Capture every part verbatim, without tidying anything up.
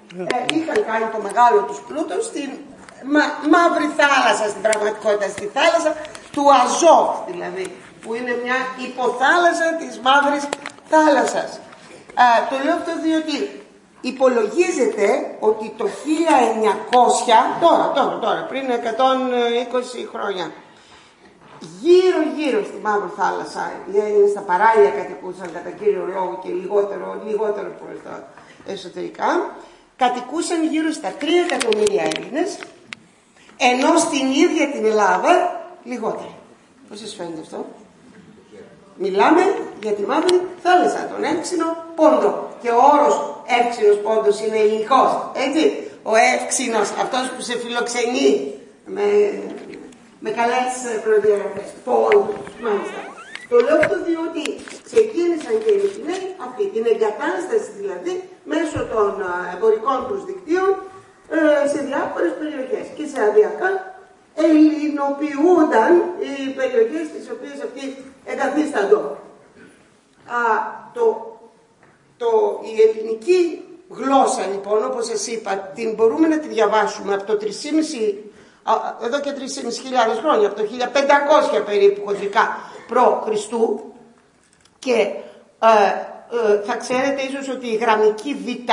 ε, είχαν κάνει το μεγάλο τους πλούτο στην μα, μαύρη θάλασσα, στην πραγματικότητα στη θάλασσα του Αζόφ δηλαδή, που είναι μια υποθάλασσα της μαύρης θάλασσας. Α, το λέω αυτό διότι υπολογίζεται ότι το χίλια εννιακόσια, τώρα, τώρα, τώρα, πριν εκατόν είκοσι χρόνια, γύρω γύρω στη Μαύρη Θάλασσα, οι Έλληνες στα παράλια κατοικούσαν κατά κύριο λόγο και λιγότερο, λιγότερο προς τα εσωτερικά, κατοικούσαν γύρω στα τρία εκατομμύρια Έλληνες, ενώ στην ίδια την Ελλάδα λιγότεροι. Πώς σας φαίνεται αυτό? Μιλάμε για τη Μαύρη Θάλασσα, τον εύξηνο πόντο. Και ο όρος εύξηνος πόντος είναι ελληνικός, έτσι. Ο εύξηνος, αυτός που σε φιλοξενεί με, με καλές προδιαγραφές, πόντος, μάλιστα. Το λέω αυτό διότι ξεκίνησαν και οι Αθηναίοι αυτή την εγκατάσταση δηλαδή μέσω των εμπορικών τους δικτύων σε διάφορες περιοχές και σε αδιακά ελληνοποιούνταν οι περιοχές τις οποίες αυτοί εγκαθίσταντο. Α, το, το, η ελληνική γλώσσα λοιπόν, όπως σας είπα, την μπορούμε να τη διαβάσουμε από το τρεις και μισό, εδώ και τρεις και μισό χιλιάδες χρόνια, από το χίλια πεντακόσια περίπου χοντρικά προ Χριστού, και ε, ε, θα ξέρετε ίσως ότι η γραμμική Β ε,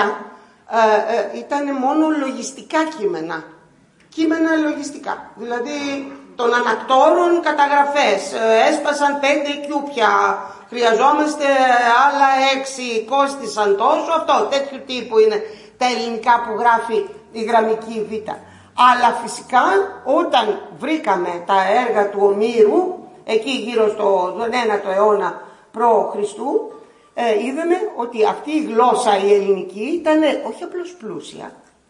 ε, ήταν μόνο λογιστικά κείμενα. Κείμενα λογιστικά, δηλαδή των ανακτόρων καταγραφές, έσπασαν πέντε κιούπια, χρειαζόμαστε άλλα έξι, κόστησαν τόσο, αυτό, τέτοιου τύπου είναι τα ελληνικά που γράφει η γραμμική Β. Αλλά φυσικά όταν βρήκαμε τα έργα του Ομήρου, εκεί γύρω στον ένατο αιώνα προ Χριστού, ε, είδαμε ότι αυτή η γλώσσα η ελληνική ήταν όχι απλώς πλούσια,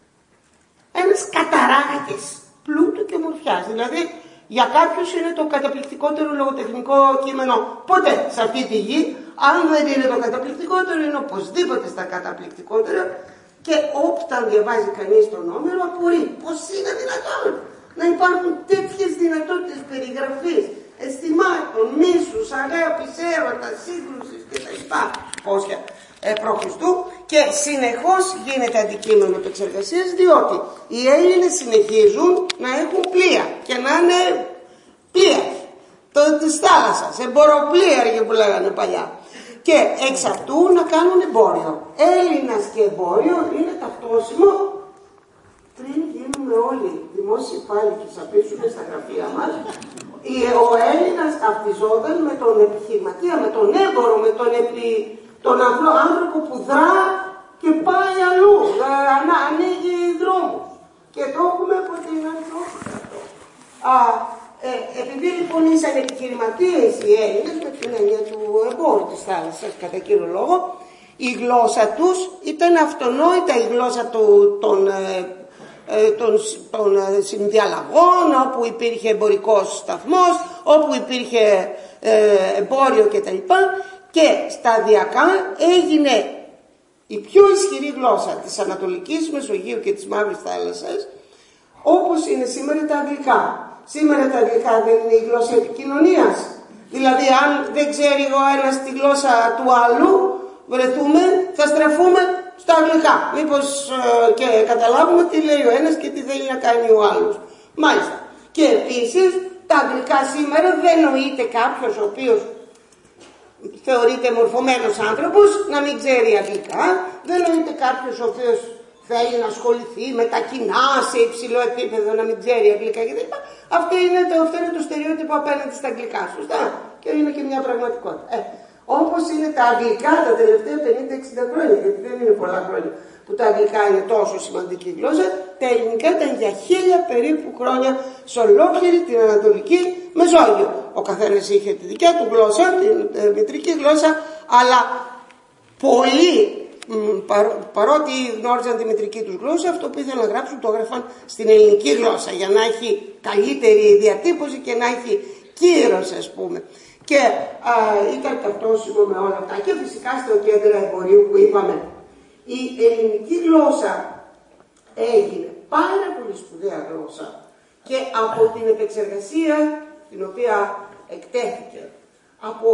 ένας καταράκης πλούτου και ομορφιάς. Δηλαδή για κάποιους είναι το καταπληκτικότερο λογοτεχνικό κείμενο ποτέ σε αυτή τη γη. Αν δεν είναι το καταπληκτικότερο, είναι οπωσδήποτε στα καταπληκτικότερα. Και όταν διαβάζει κανείς τον Όμηρο απορεί πώς είναι δυνατόν να υπάρχουν τέτοιες δυνατότητες περιγραφής αισθημάτων, μίσους, αγάπης, έρωτα, σύγκρουσης κτλ. Πόσια ε, προ Χριστού, και συνεχώς γίνεται αντικείμενο επεξεργασίας, διότι οι Έλληνες συνεχίζουν να έχουν πλοία και να είναι πλοία το, της θάλασσας, εμποροπλοίαργοι που λέγανε παλιά, και εξ αυτού να κάνουν εμπόριο. Έλληνας και εμπόριο είναι ταυτόσιμο. Πριν γίνουμε όλοι δημόσιοι υπάλληλοι και απίσουμε στα γραφεία μας, ο Έλληνας ταυτιζόταν με τον επιχειρηματία, με τον έμπορο, με τον, επι... τον άνθρωπο που δρά και πάει αλλού, ανα... ανοίγει δρόμους. Και το έχουμε από την ανθρωπότητα αυτό. Α, ε, επειδή λοιπόν ήσαν επιχειρηματίες οι Έλληνες, με την έννοια του εμπόρου της θάλασσας κατά κύριο λόγο, η γλώσσα τους ήταν αυτονόητα η γλώσσα του, των των, των συνδιαλλαγών, όπου υπήρχε εμπορικός σταθμός, όπου υπήρχε ε, εμπόριο κτλ. Και σταδιακά έγινε η πιο ισχυρή γλώσσα της Ανατολικής Μεσογείου και της Μαύρης Θάλασσας, όπως είναι σήμερα τα αγγλικά. Σήμερα τα αγγλικά δεν είναι η γλώσσα επικοινωνίας. Δηλαδή αν δεν ξέρει ο ένας τη γλώσσα του άλλου, βρεθούμε, θα στραφούμε στα αγγλικά. Μήπως ε, και καταλάβουμε τι λέει ο ένας και τι θέλει να κάνει ο άλλος. Μάλιστα. Και επίσης τα αγγλικά σήμερα δεν νοείται κάποιος ο οποίος θεωρείται μορφωμένος άνθρωπος να μην ξέρει αγγλικά. Δεν νοείται κάποιος ο οποίος θέλει να ασχοληθεί με τα κοινά σε υψηλό επίπεδο να μην ξέρει αγγλικά κτλ. Αυτό είναι το, αυτό είναι το στερεότυπο απέναντι στα αγγλικά. Σωστά. Και είναι και μια πραγματικότητα. Ε, Όπως είναι τα αγγλικά τα τελευταία πενήντα εξήντα χρόνια, γιατί δεν είναι πολλά χρόνια που τα αγγλικά είναι τόσο σημαντική γλώσσα, τα ελληνικά ήταν για χίλια περίπου χρόνια σε ολόκληρη την Ανατολική Μεσόγειο. Ο καθένας είχε τη δικιά του γλώσσα, την ε, μητρική γλώσσα, αλλά πολλοί μ, παρό, παρότι γνώριζαν τη μητρική τους γλώσσα, αυτό που ήθελαν να γράψουν το έγραφαν στην ελληνική γλώσσα για να έχει καλύτερη διατύπωση και να έχει κύρος, ας πούμε. Και α, ήταν ταυτόσιμο με όλα αυτά. Και φυσικά στο κέντρο εμπορίου που είπαμε, η ελληνική γλώσσα έγινε πάρα πολύ σπουδαία γλώσσα και από την επεξεργασία την οποία εκτέθηκε από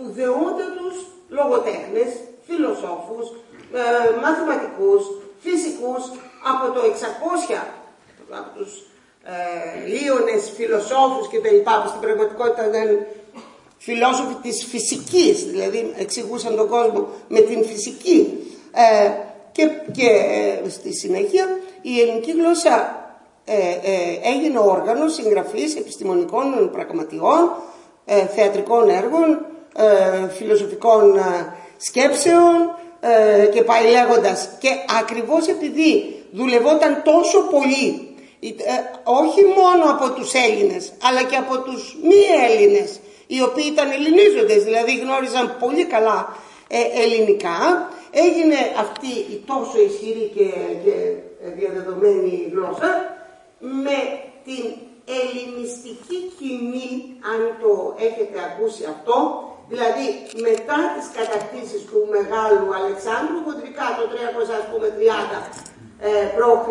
σπουδαιότατους λογοτέχνες, φιλοσόφους, ε, μαθηματικούς, φυσικούς, φυσικούς από το εξακόσια, από τους ε, Λίωνες φιλοσόφους και τα λοιπά, που στην πραγματικότητα ήταν φιλόσοφοι της φυσικής, δηλαδή εξηγούσαν τον κόσμο με την φυσική. Ε, και και ε, στη συνέχεια η ελληνική γλώσσα ε, ε, έγινε όργανο συγγραφής επιστημονικών πραγματιών, ε, θεατρικών έργων, ε, φιλοσοφικών ε, σκέψεων ε, και πάει λέγοντας. Και ακριβώς επειδή δουλευόταν τόσο πολύ, ε, όχι μόνο από τους Έλληνες αλλά και από τους μη Έλληνες, οι οποίοι ήταν ελληνίζοντες, δηλαδή γνώριζαν πολύ καλά ε, ελληνικά, έγινε αυτή η τόσο ισχυρή και, και διαδεδομένη γλώσσα με την ελληνιστική κοινή, αν το έχετε ακούσει αυτό, δηλαδή μετά τις κατακτήσεις του Μεγάλου Αλεξάνδρου, κοντρικά το τριακόσια τριάντα ε, π.Χ.,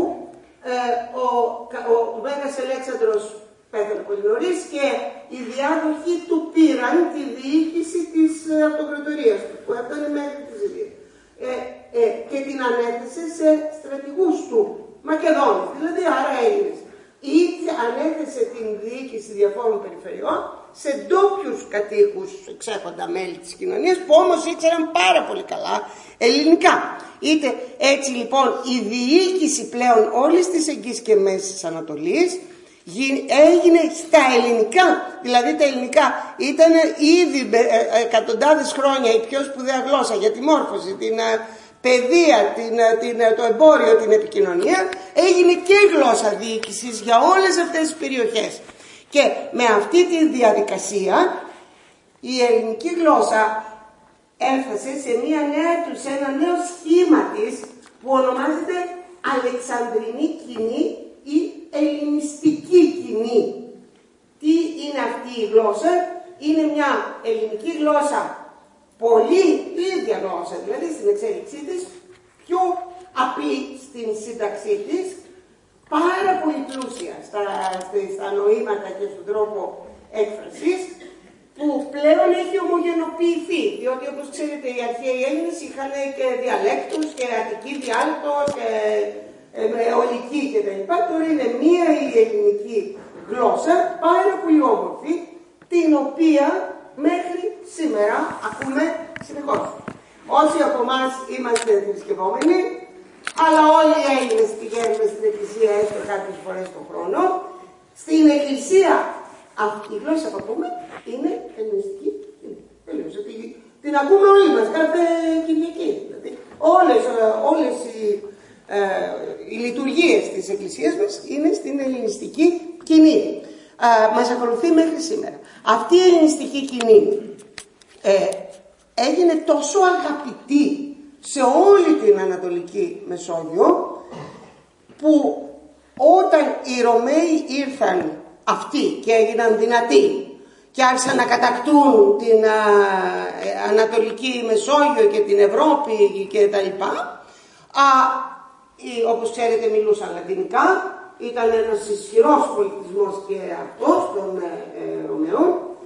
ε, ο, ο, ο Μέγας Αλέξανδρος πέθανε πολύ νωρίς και οι διάδοχοι του πήραν τη διοίκηση της αυτοκρατορίας του, που έφτανε μέχρι τη Συρία. Ε, ε, και την ανέθεσε σε στρατηγούς του, Μακεδόνες, δηλαδή άρα Έλληνες. Ή ανέθεσε την διοίκηση διαφόρων περιφερειών σε ντόπιους κατοίκους, εξέχοντα μέλη της κοινωνίας, που όμως ήξεραν πάρα πολύ καλά ελληνικά. Είτε έτσι λοιπόν η διοίκηση πλέον όλης της Εγγύης και Μέσης Ανατολής έγινε στα ελληνικά. Δηλαδή τα ελληνικά ήταν ήδη εκατοντάδες χρόνια η πιο σπουδαία γλώσσα για τη μόρφωση, την παιδεία, την, την, το εμπόριο, την επικοινωνία. Έγινε και γλώσσα διοίκησης για όλες αυτές τις περιοχές. Και με αυτή τη διαδικασία η ελληνική γλώσσα έφτασε σε, μια νέα, σε ένα νέο σχήμα της που ονομάζεται Αλεξανδρινή κοινή ή ελληνιστική κοινή. Τι είναι αυτή η γλώσσα? Είναι μια ελληνική γλώσσα πολύ ίδια γλώσσα, δηλαδή στην εξέλιξή της, πιο απλή στην σύνταξή της, πάρα πολύ πλούσια στα, στα νοήματα και στον τρόπο έκφρασης, που πλέον έχει ομογενοποιηθεί, διότι όπως ξέρετε οι αρχαίοι Έλληνες είχαν και διαλέκτους και αττική διάλεκτο και ε, με ολική και τα λοιπά. Τώρα είναι μία η ελληνική γλώσσα, πάρα πολύ όμορφη, την οποία μέχρι σήμερα ακούμε συνεχώς. Όσοι από εμάς είμαστε θρησκευόμενοι, αλλά όλοι οι Έλληνες πηγαίνουμε στην εκκλησία έστω κάποιες φορές τον χρόνο, στην εκκλησία αυτή η γλώσσα που ακούμε είναι ελληνιστική. Τελείως. Την ακούμε όλοι μας κάθε Κυριακή. Δηλαδή, όλες, όλες οι, ε, οι λειτουργίες της εκκλησίας μας είναι στην ελληνιστική κοινή. Ε, μας ακολουθεί μέχρι σήμερα. Αυτή η ελληνιστική κοινή ε, έγινε τόσο αγαπητή σε όλη την Ανατολική Μεσόγειο, που όταν οι Ρωμαίοι ήρθαν αυτοί και έγιναν δυνατοί και άρχισαν να κατακτούν την α, ε, Ανατολική Μεσόγειο και την Ευρώπη και τα λοιπά, α, οι, όπως ξέρετε μιλούσαν λατινικά, ήταν ένας ισχυρός πολιτισμός και αυτός των ε, ε, Ρωμαίων.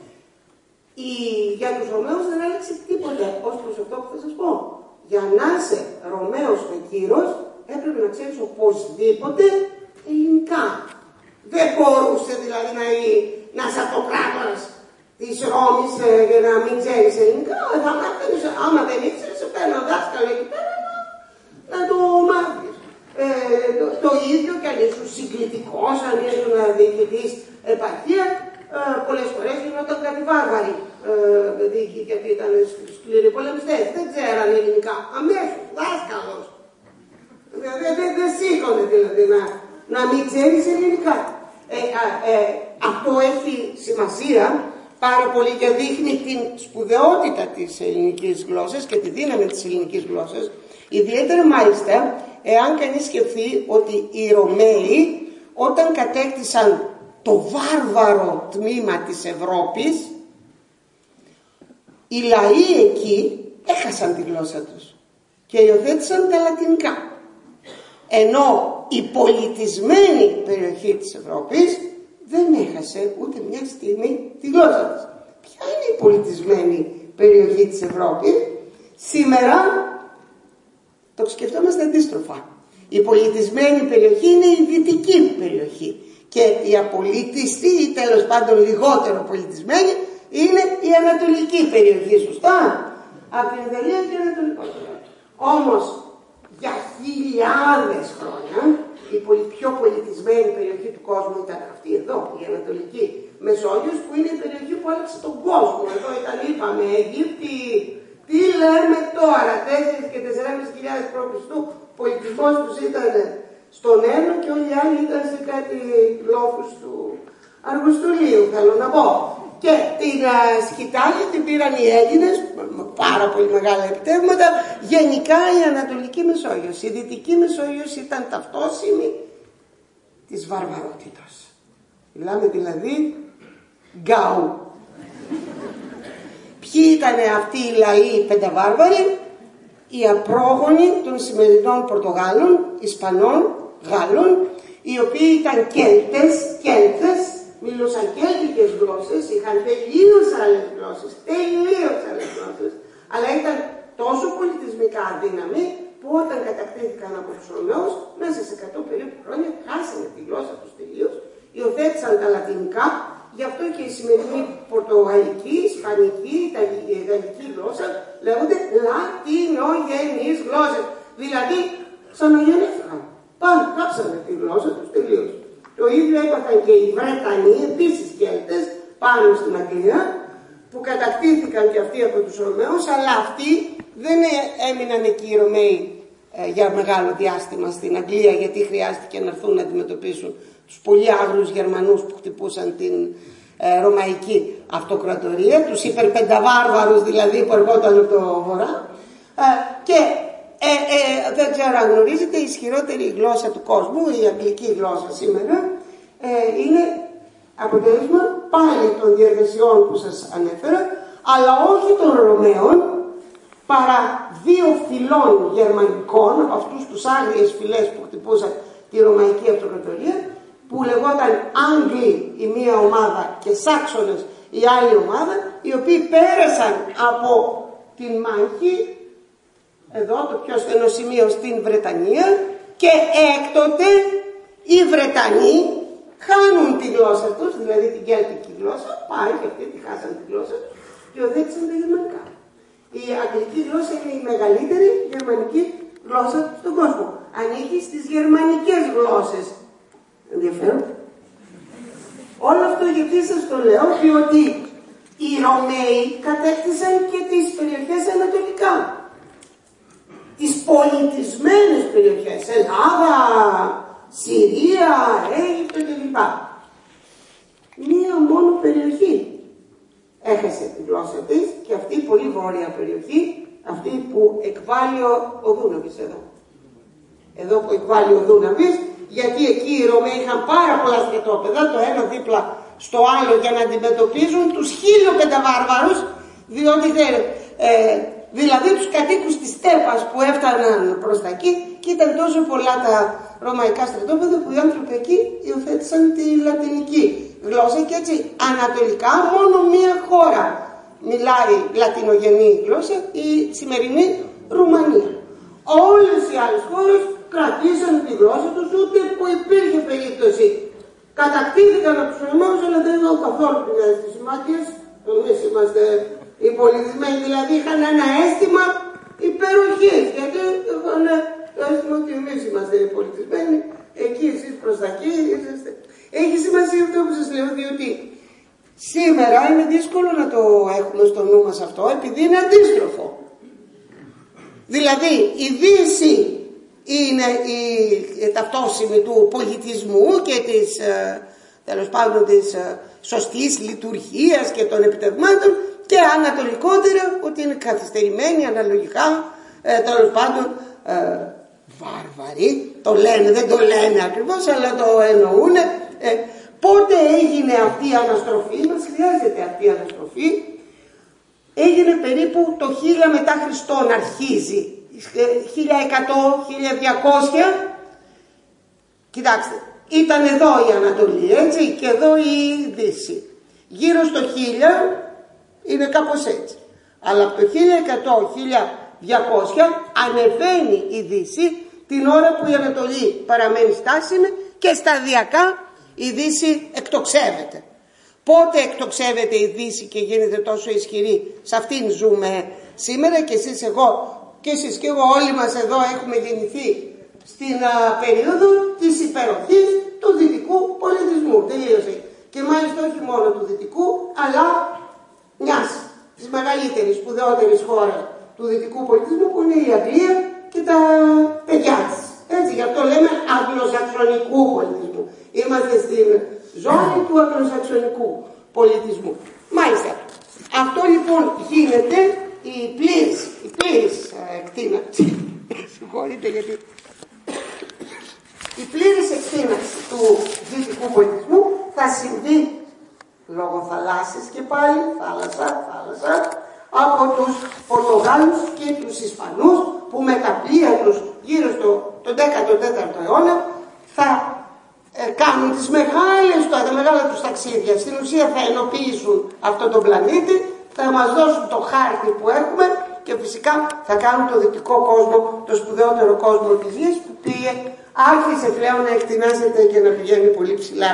Η, για τους Ρωμαίους δεν άλλαξε τίποτα, ως προς αυτό που θα σας πω. Για να είσαι Ρωμαίος με κύρος έπρεπε να ξέρεις οπωσδήποτε ελληνικά. Δεν μπορούσε δηλαδή να, να είσαι αυτοκράτορας της Ρώμης ε, για να μην ξέρεις ελληνικά. Θα μάθαινες, άμα δεν ήξερες, σε παίρνω δάσκαλο εκεί πέρα να, να το μάθεις. Ε, το, το ίδιο και αν ήσουν συγκλητικός, αν ήσουν διοικητής επαρχία, ε, πολλές φορές γινόταν κάτι βάρβαροι, ε, γιατί ήταν σκληροί πολεμιστές, δεν ξέραν ελληνικά, αμέσως, δάσκαλος. Δεν δε, δε, δε σήκωνε δηλαδή να, να μην ξέρεις ελληνικά. Ε, ε, αυτό έχει σημασία πάρα πολύ και δείχνει την σπουδαιότητα της ελληνικής γλώσσας και τη δύναμη της ελληνικής γλώσσας, ιδιαίτερα μάλιστα εάν κανείς σκεφτεί ότι οι Ρωμαίοι όταν κατέκτησαν το βάρβαρο τμήμα της Ευρώπης, οι λαοί εκεί έχασαν τη γλώσσα τους και υιοθέτησαν τα λατινικά. Ενώ η πολιτισμένη περιοχή της Ευρώπης δεν έχασε ούτε μια στιγμή τη γλώσσα της. Ποια είναι η πολιτισμένη περιοχή της Ευρώπης? Σήμερα το σκεφτόμαστε αντίστροφα. Η πολιτισμένη περιοχή είναι η δυτική περιοχή και η απολύτιστη ή τέλος πάντων λιγότερο πολιτισμένη είναι η ανατολική περιοχή, σωστά, από την Ιταλία και ανατολικότερα. Όμως για χιλιάδες χρόνια η πιο πολιτισμένη περιοχή του κόσμου ήταν αυτή εδώ, η Ανατολική Μεσόγειος, που είναι η περιοχή που άλλαξε τον κόσμο. Εδώ ήταν, είπαμε, Αιγύπτιοι, τι λέμε τώρα, τέσσερις και τεσσεράμισι χιλιάδες προ Χριστού, πολιτισμός τους ήταν στον ένα και όλοι οι άλλοι ήταν σε κάτι λόφους του Αργοστολίου, θέλω να πω. Και την α, σκητάλη την πήραν οι Έλληνες, με πάρα πολύ μεγάλα επιτεύγματα, γενικά η Ανατολική Μεσόγειος. Η Δυτική Μεσόγειος ήταν ταυτόσιμη της βαρβαρότητας. Μιλάμε δηλαδή γκάου. Ποιοι ήταν αυτοί οι λαοί πενταβάρβαροι? Οι απρόγονοι των σημερινών Πορτογάλων, Ισπανών, Γάλλων, οι οποίοι ήταν Κέλτες, Κέλτες, μιλούσαν κέλτικες γλώσσες, είχαν τελείως άλλες γλώσσες, τελείως άλλες γλώσσες, αλλά ήταν τόσο πολιτισμικά αδύναμοι που όταν κατακτήθηκαν από τους Ρωμαίους, μέσα σε εκατό περίπου χρόνια χάσανε τη γλώσσα τους τελείως, υιοθέτησαν τα λατινικά, γι' αυτό και η σημερινή πορτογαλική, ισπανική, ιταλική, γαλλική γλώσσα λέγονται λατινογενείς γλώσσες. Δηλαδή, ξαναγεννήθηκαν. Πάνε, κάψανε τη γλώσσα τους τελείως. Το ίδιο έπαθαν και οι Βρετανοί, επίσης Κέλτες, πάνω στην Αγγλία, που κατακτήθηκαν και αυτοί από τους Ρωμαίους, αλλά αυτοί δεν έμειναν εκεί οι Ρωμαίοι ε, για μεγάλο διάστημα στην Αγγλία, γιατί χρειάστηκε να έρθουν να αντιμετωπίσουν τους πολύ άγριους Γερμανούς που χτυπούσαν την ε, Ρωμαϊκή Αυτοκρατορία, τους υπερπενταβάρβαρους δηλαδή που ερχόταν από το βορρά. Ε, και ε, ε, δεν ξέρω αν γνωρίζετε, η ισχυρότερη γλώσσα του κόσμου, η αγγλική γλώσσα σήμερα, ε, είναι αποτέλεσμα πάλι των διεργασιών που σας ανέφερα, αλλά όχι των Ρωμαίων, παρά δύο φυλών γερμανικών, από αυτούς τους άγριες φυλές που χτυπούσαν τη Ρωμαϊκή Αυτοκρατορία, που λεγόταν Άγγλοι η μία ομάδα και Σάξονες η άλλη ομάδα, οι οποίοι πέρασαν από την μάχη, εδώ το πιο στενό σημείο στην Βρετανία, και έκτοτε οι Βρετανοί χάνουν τη γλώσσα τους, δηλαδή την κέλτικη γλώσσα, πάει και αυτοί τη χάσαν τη γλώσσα τους και οδήγησαν τα γερμανικά. Η αγγλική γλώσσα είναι η μεγαλύτερη γερμανική γλώσσα στον κόσμο. Ανήκει στις γερμανικές γλώσσες. Ενδιαφέρον. Όλο αυτό γιατί σας το λέω, διότι οι Ρωμαίοι κατέκτησαν και τις περιοχές ανατολικά. Τις πολιτισμένες περιοχές, Ελλάδα, Συρία, Αίγυπτο κλπ. Μία μόνο περιοχή έχασε τη γλώσσα της, και αυτή η πολύ βόρεια περιοχή, αυτή που εκβάλλει ο, ο Δούναβης εδώ. Εδώ που εκβάλλει ο Δούναβης, γιατί εκεί οι Ρωμαίοι είχαν πάρα πολλά στρατόπεδα, το ένα δίπλα στο άλλο, για να αντιμετωπίζουν τους χίλιο πενταβάρβαρους, διότι ε, δηλαδή τους κατοίκους της Στέπας που έφταναν προς τα εκεί, και ήταν τόσο πολλά τα ρωμαϊκά στρατόπεδα που οι άνθρωποι εκεί υιοθέτησαν τη λατινική γλώσσα, και έτσι ανατολικά μόνο μία χώρα μιλάει λατινογενή γλώσσα, η σημερινή Ρουμανία. Όλες οι άλλες χώρες κρατήσαν τη γλώσσα τους, ούτε που υπήρχε περίπτωση. Κατακτήθηκαν από τους Ρωμαίους, αλλά δεν είχαν καθόλου πειράζει στις συμμάχες. Εμείς είμαστε οι πολιτισμένοι, δηλαδή είχαν ένα αίσθημα υπεροχής, γιατί είχαν το αίσθημα ότι εμείς είμαστε οι πολιτισμένοι, εκεί εσείς προς τα εκεί είσαστε. Έχει σημασία αυτό που σας λέω, διότι σήμερα είναι δύσκολο να το έχουμε στο νου μας αυτό, επειδή είναι αντίστροφο. Δηλαδή η Δύση είναι η, η ταυτόσημη του πολιτισμού και της, ε, τέλος πάντων, της ε, σωστής λειτουργίας και των επιτευγμάτων, και ανατολικότερα ότι είναι καθυστερημένοι αναλογικά, ε, τέλος πάντων ε, βάρβαροι, το λένε, δεν το λένε ακριβώς, αλλά το εννοούν. Ε, πότε έγινε αυτή η αναστροφή? Μας χρειάζεται αυτή η αναστροφή. Έγινε περίπου το χίλια μετά Χριστόν, αρχίζει χίλια εκατό, χίλια διακόσια. Κοιτάξτε, ήταν εδώ η Ανατολή, έτσι, και εδώ η Δύση. Γύρω στο χίλια είναι κάπως έτσι. Αλλά από το χίλια εκατό με χίλια διακόσια ανεβαίνει η Δύση την ώρα που η Ανατολή παραμένει στάσιμη και σταδιακά η Δύση εκτοξεύεται. Πότε εκτοξεύεται η Δύση και γίνεται τόσο ισχυρή? Σε αυτήν ζούμε σήμερα και εσείς, εγώ και εσείς και εγώ, όλοι μας εδώ έχουμε γεννηθεί στην α, περίοδο της υπεροχής του δυτικού πολιτισμού. Τελείωσε. Και μάλιστα όχι μόνο του δυτικού, αλλά μιας της μεγαλύτερης, σπουδαιότερης χώρας του δυτικού πολιτισμού, που είναι η Αγγλία και τα παιδιά της. Έτσι, γι' αυτό λέμε αγγλοσαξονικού πολιτισμού. Είμαστε στην ζώνη του αγγλοσαξονικού πολιτισμού. Μάλιστα. Αυτό λοιπόν γίνεται η πλήρης, η πλήρης εκτείναξη. Συγχωρείτε γιατί. Η πλήρης εκτείναξη του δυτικού πολιτισμού θα συμβεί λόγω θαλάσσης και πάλι, θάλασσα, θάλασσα, από τους Πορτογάλους και τους Ισπανούς, που με τα πλοία τους γύρω στο τον δέκατο τέταρτο αιώνα θα ε, κάνουν τις μεγάλες, τα μεγάλα τους ταξίδια. Στην ουσία θα ενοποιήσουν αυτόν τον πλανήτη, θα μας δώσουν το χάρτη που έχουμε και φυσικά θα κάνουν το δυτικό κόσμο, το σπουδαιότερο κόσμο της γης, που πήγε, άρχισε πλέον να εκτινάσεται και να πηγαίνει πολύ ψηλά.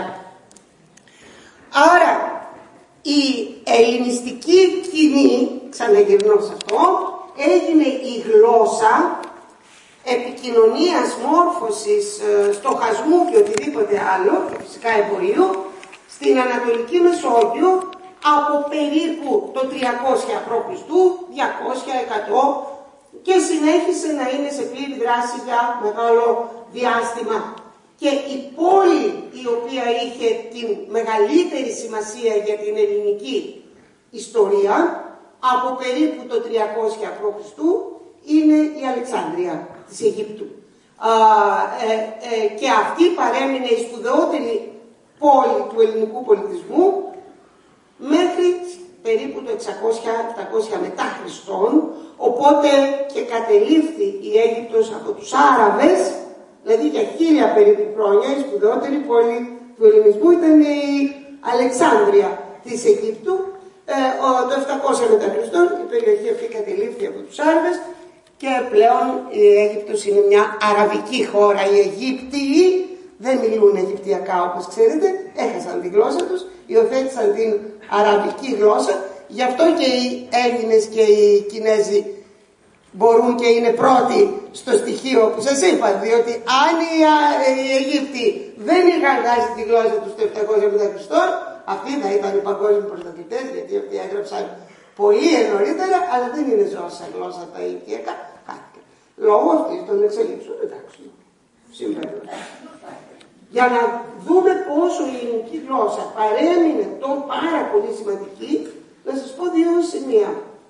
Άρα η ελληνιστική κοινή, ξαναγυρνώ σε αυτό, έγινε η γλώσσα επικοινωνίας, μόρφωσης, στοχασμού και οτιδήποτε άλλο, και φυσικά εμπορίου, στην Ανατολική Μεσόγειο από περίπου το τριακόσια προ Χριστού, διακόσια, εκατό, και συνέχισε να είναι σε πλήρη δράση για μεγάλο διάστημα. Και η πόλη η οποία είχε την μεγαλύτερη σημασία για την ελληνική ιστορία από περίπου το τριακόσια προ Χριστού είναι η Αλεξάνδρεια της Αιγύπτου. Α, ε, ε, και αυτή παρέμεινε η σπουδαιότερη πόλη του ελληνικού πολιτισμού μέχρι περίπου το εξακόσια επτακόσια μετά Χριστόν, οπότε και κατελήφθη η Αίγυπτος από τους Άραβες, δηλαδή για χίλια περίπου χρόνια η σπουδαιότερη πόλη του ελληνισμού ήταν η Αλεξάνδρεια της Αιγύπτου. Ε, το επτακόσια μετά Χριστόν η περιοχή αυτή κατελήφθη από τους Άραβες και πλέον η Αίγυπτος είναι μια αραβική χώρα. Οι Αιγύπτιοι δεν μιλούν Αιγυπτιακά, όπως ξέρετε, έχασαν τη γλώσσα τους, υιοθέτησαν την αραβική γλώσσα, γι' αυτό και οι Έλληνες και οι Κινέζοι μπορούν και είναι πρώτοι στο στοιχείο που σας είπα, διότι αν οι, οι Αιγύπτιοι δεν είχαν χάσει τη γλώσσα τους το επτακόσια μετά Χριστόν, αυτοί θα ήταν οι παγκόσμιοι πρωταθλητές, γιατί αυτοί έγραψαν πολύ νωρίτερα, αλλά δεν είναι ζώσα γλώσσα τα Αιγυπτιακά, χάθηκαν. Λόγω αυτής των εξελίξεων, εντάξει, συμβαίνουν. Για να δούμε πόσο η ελληνική γλώσσα παρέμεινε τον πάρα πολύ σημαντική, να σας πω δύο σημεία.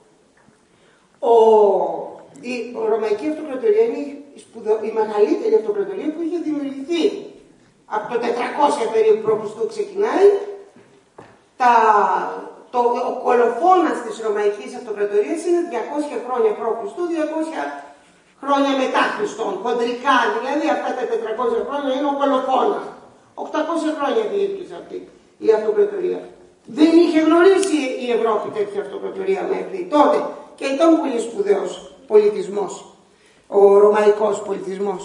Ο, η ο Ρωμαϊκή Αυτοκρατορία είναι η, σπουδο, η μεγαλύτερη αυτοκρατορία που είχε δημιουργηθεί. Από το τετρακόσια περίπου προ Χριστού ξεκινάει. Τα, το, ο κολοφόνας της Ρωμαϊκής Αυτοκρατορίας είναι διακόσια χρόνια προ Χριστού, διακόσια χρόνια μετά Χριστόν. Χοντρικά δηλαδή αυτά τα τετρακόσια χρόνια είναι ο κολοφόνας. οκτακόσια χρόνια διήρκησε αυτή η αυτοκρατορία. Δεν είχε γνωρίσει η Ευρώπη τέτοια αυτοκρατορία μέχρι τότε και ήταν πολύ σπουδαίος πολιτισμός, ο ρωμαϊκός πολιτισμός.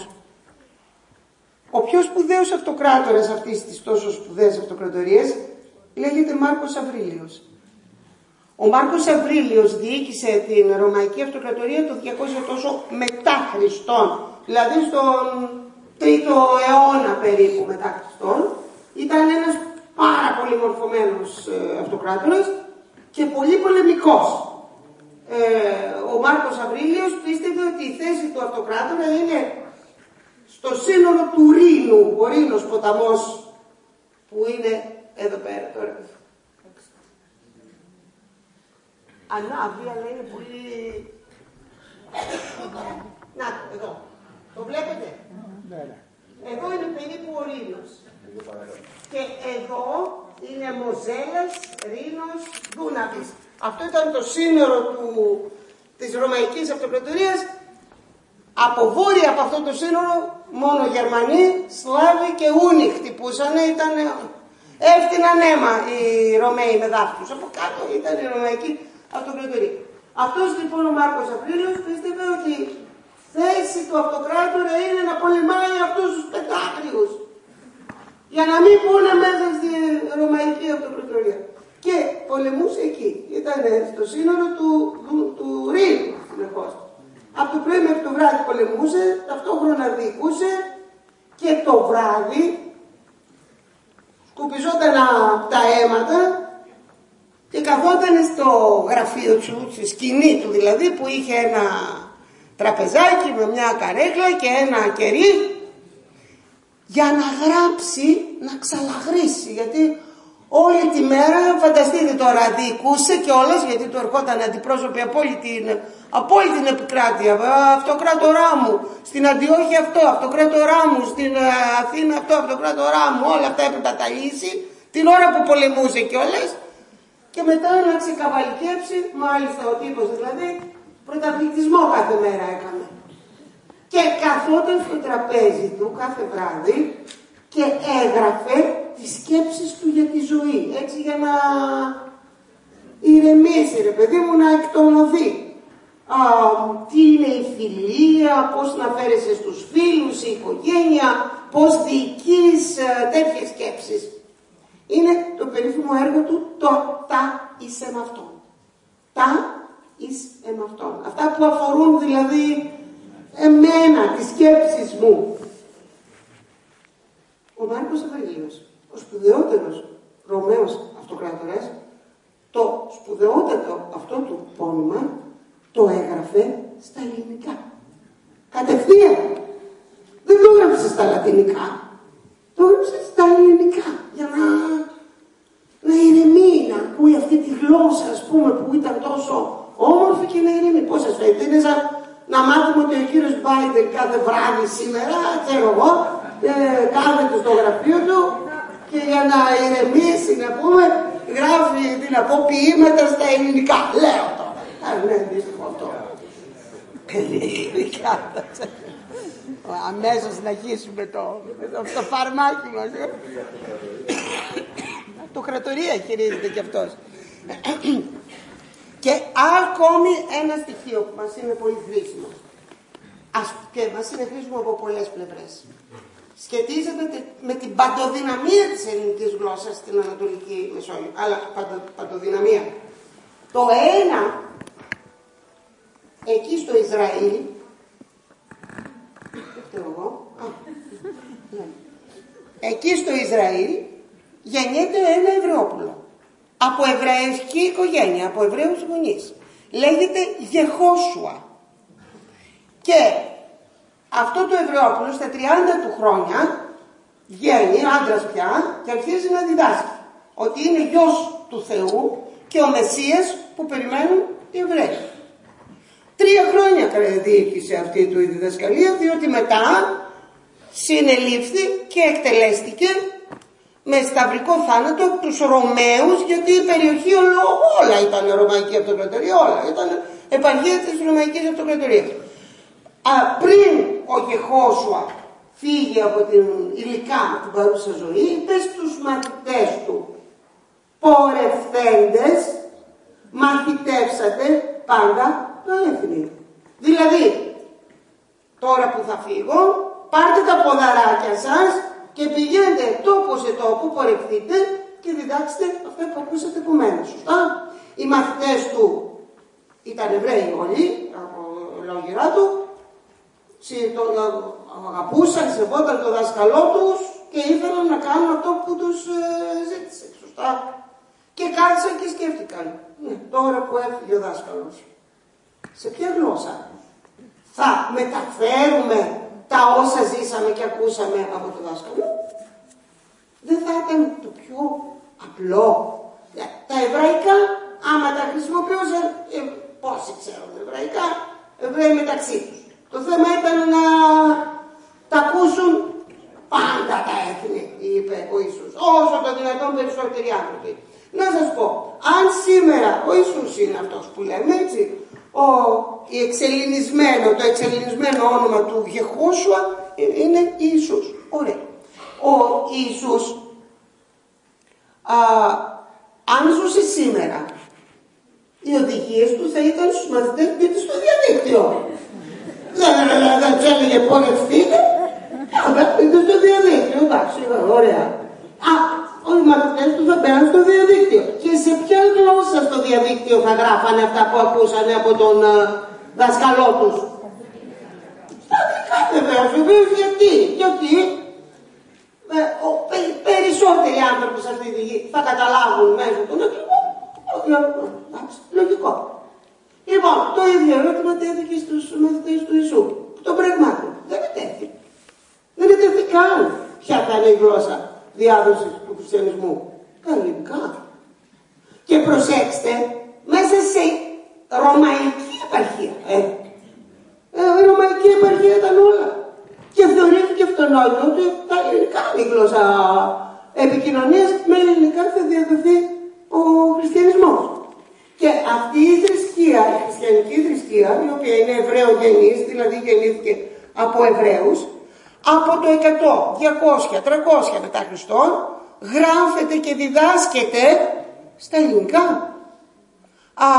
Ο πιο σπουδαίος αυτοκράτορας αυτής της τόσο σπουδαίας αυτοκρατορίας λέγεται Μάρκος Αβρίλιος. Ο Μάρκος Αβρίλιος διοίκησε την Ρωμαϊκή Αυτοκρατορία το διακόσια τόσο μετά Χριστόν, δηλαδή στον τρίτο αιώνα περίπου μετά Χριστόν. Ήταν ένας πάρα πολύ μορφωμένος ε, αυτοκράτορας και πολύ πολεμικός. Ε, ο Μάρκος Αβρίλιος πίστευε ότι η θέση του αυτοκράτορα είναι στο σύνορο του Ρήνου, ο Ρήνος ποταμός που είναι εδώ πέρα τώρα. Ανάβει, αλλά είναι πολύ... Να, εδώ. Το βλέπετε. Εδώ είναι περίπου ο Ρήνος. Και εδώ είναι Μοζέλας, Ρήνος, Δούναβης. Αυτό ήταν το σύνορο του, της Ρωμαϊκής Αυτοκρατορίας. Από βόρεια από αυτό το σύνορο μόνο Γερμανοί, Σλάβοι και Ούνοι χτυπούσαν. Ήταν, έφτυναν αίμα οι Ρωμαίοι με δάφτους. Από κάτω ήταν η Ρωμαϊκή Αυτοκρατορία. Αυτός λοιπόν ο Μάρκος Αβρίλιος πίστευε ότι θέση του αυτοκράτορα είναι να πολεμάει αυτούς τους πεντάκριους. Για να μην πούνε μέσα στη Ρωμαϊκή Αυτοκρατορία. Και πολεμούσε εκεί. Ήταν στο σύνορο του, του, του Ρήνου, συνεχώς. Από το πρωί μέχρι το βράδυ πολεμούσε, ταυτόχρονα διοικούσε και το βράδυ σκουπιζόταν από τα αίματα και καθόταν στο γραφείο του, στη σκηνή του δηλαδή, που είχε ένα τραπεζάκι με μια καρέκλα και ένα κερί, για να γράψει, να ξαλαγρίσει, γιατί όλη τη μέρα, φανταστείτε τώρα, διοικούσε κιόλας, γιατί του ερχόταν αντιπρόσωποι από όλη την, από όλη την επικράτεια. Αυτοκράτορά μου, στην Αντιόχεια αυτό, αυτοκράτορά μου, στην Αθήνα αυτό, αυτοκράτορά μου, όλα αυτά έπρεπε να τα λύσει, την ώρα που πολεμούσε κιόλας, και μετά να ξεκαβαλικεύσει, μάλιστα ο τύπος δηλαδή, πρωταθλητισμό κάθε μέρα έκανε. Και καθόταν στο τραπέζι του κάθε βράδυ και έγραφε τις σκέψεις του για τη ζωή, έτσι, για να ηρεμήσει, ρε παιδί μου, να εκτονωθεί. Α, τι είναι η φιλία, πώς να φέρεσαι στους φίλους, η οικογένεια, πώς διοικείς, τέτοιες σκέψεις. Είναι το περίφημο έργο του, το «Τα εις εμαυτόν». Τα εις εμαυτόν. Αυτά που αφορούν δηλαδή εμένα, τις σκέψεις μου. Ο Μάρκος Ευαγγέλιος, ο σπουδαιότερος Ρωμαίος αυτοκράτορας, το σπουδαιότερο αυτό του πόνημα το έγραφε στα ελληνικά. Κατευθείαν. Δεν το έγραψε στα λατινικά. Το έγραψε στα ελληνικά. Για να, να ηρεμεί, να ακούει αυτή τη γλώσσα, ας πούμε, που ήταν τόσο όμορφη, και να ηρεμεί. Πώς σας φαίνεται? Είναι σαν να μάθουμε ότι ο κύριος Μπάιντεν κάθε βράδυ σήμερα, ξέρω εγώ, ε, κάθεται στο γραφείο του και για να ηρεμήσει, να πούμε, γράφει, τι να πω, ποίηματα στα ελληνικά. Λέω τώρα. Α, ναι, δύσκολο αυτό. Ελληνικά. Αμέσως να αρχίσουμε το, το, το φαρμάκι μας. Αυτοκρατορία χειρίζεται κι αυτός. Και ακόμη ένα στοιχείο που μας είναι πολύ χρήσιμο, ας, και μας είναι χρήσιμο από πολλές πλευρές, σχετίζεται με την παντοδυναμία της ελληνικής γλώσσας στην Ανατολική Μεσόγειο. Αλλά παντο, παντοδυναμία. Το ένα, εκεί στο Ισραήλ, εγώ, α, ναι. εκεί στο Ισραήλ γεννιέται ένα Εβραιόπουλο. Από εβραϊκή οικογένεια, από Εβραίους γονείς. Λέγεται Γεχόσουα. Και αυτό το Εβραιόπουλο στα τριάντα του χρόνια βγαίνει, άντρας πια, και αρχίζει να διδάσκει ότι είναι γιος του Θεού και ο Μεσσίας που περιμένουν οι Εβραίοι. Τρία χρόνια διοίκησε αυτή του η διδασκαλία, διότι μετά συνελήφθη και εκτελέστηκε με σταυρικό θάνατο από τους Ρωμαίους, γιατί η περιοχή όλα ήταν Ρωμαϊκή Αυτοκρατορία, όλα ήταν επαρχία της Ρωμαϊκής Αυτοκρατορίας. Α, πριν ο Γεχόσουα φύγει από την υλικά την παρούσα ζωή, είπε στους μαθητές του, πορευθέντες μαθητεύσατε πάντα το έθνη. Δηλαδή, τώρα που θα φύγω, πάρτε τα ποδαράκια σας και πηγαίνετε τόπο σε τόπο, πορευτείτε και διδάξτε αυτά που ακούσατε από μένα. Σωστά? Οι μαθητές του ήταν Εβραίοι όλοι, από λόγια του, τον αγαπούσαν, σεβόταν το δάσκαλό τους και ήθελαν να κάνουν αυτό που τους ε, ζήτησε. Σωστά? Και κάθισαν και σκέφτηκαν, ναι, τώρα που έφυγε ο δάσκαλος, σε ποια γλώσσα θα μεταφέρουμε τα όσα ζήσαμε και ακούσαμε από το δάσκαλο? Δεν θα ήταν το πιο απλό? Τα εβραϊκά, άμα τα χρησιμοποιούσαν, ε, πόσοι ξέρουν εβραϊκά, Εβραίοι μεταξύ τους. Το θέμα ήταν να τα ακούσουν πάντα τα έθνη, είπε ο Ιησούς, όσο το δυνατόν περισσότεροι άνθρωποι. Να σας πω, αν σήμερα ο Ιησούς είναι αυτός που λέμε, έτσι, ο, η εξελληνισμένο, το εξελληνισμένο όνομα του Γεχόσουα είναι Ιησούς. Ωραία. Ο Ιησούς, α, αν ζούσε σήμερα, οι οδηγίες του θα ήταν στους μαθητές, γιατί στο διαδίκτυο. Δεν του έλεγε πορευτείτε. Απέμπτεται στο διαδίκτυο. Εντάξει, ωραία. Α, όλοι οι μαθητές του θα μπαίνουν στο διαδίκτυο. Και σε ποια γλώσσα στο διαδίκτυο θα γράφανε αυτά που ακούσανε από τον uh, δασκαλό τους? Στα αγγλικά βεβαίως, βεβαίως. Γιατί, γιατί ε, ο, πε, περισσότεροι άνθρωποι σε αυτή τη γη θα καταλάβουν μέσω των αγγλικών. Εντάξει, λογικό. Λοιπόν, το ίδιο ερώτημα τέθηκε στους μαθητές του Ιησού. Των πραγμάτων. Δεν ετέθη. Δεν ετέθη καν ποια θα είναι η γλώσσα διάδοσης του χριστιανισμού. Ελληνικά. Και προσέξτε, μέσα σε ρωμαϊκή επαρχία. Ε, ε, η ρωμαϊκή επαρχία ήταν όλα. Και θεωρήθηκε αυτονόητο ότι τα ελληνικά είναι η γλώσσα επικοινωνίας, με ελληνικά θα διαδοθεί ο χριστιανισμός. Και αυτή η θρησκεία, η χριστιανική θρησκεία, η οποία είναι εβραιογενής, δηλαδή γεννήθηκε από Εβραίους, από το εκατό, διακόσια, τριακόσια μετά Χριστόν, γράφεται και διδάσκεται στα ελληνικά. Α,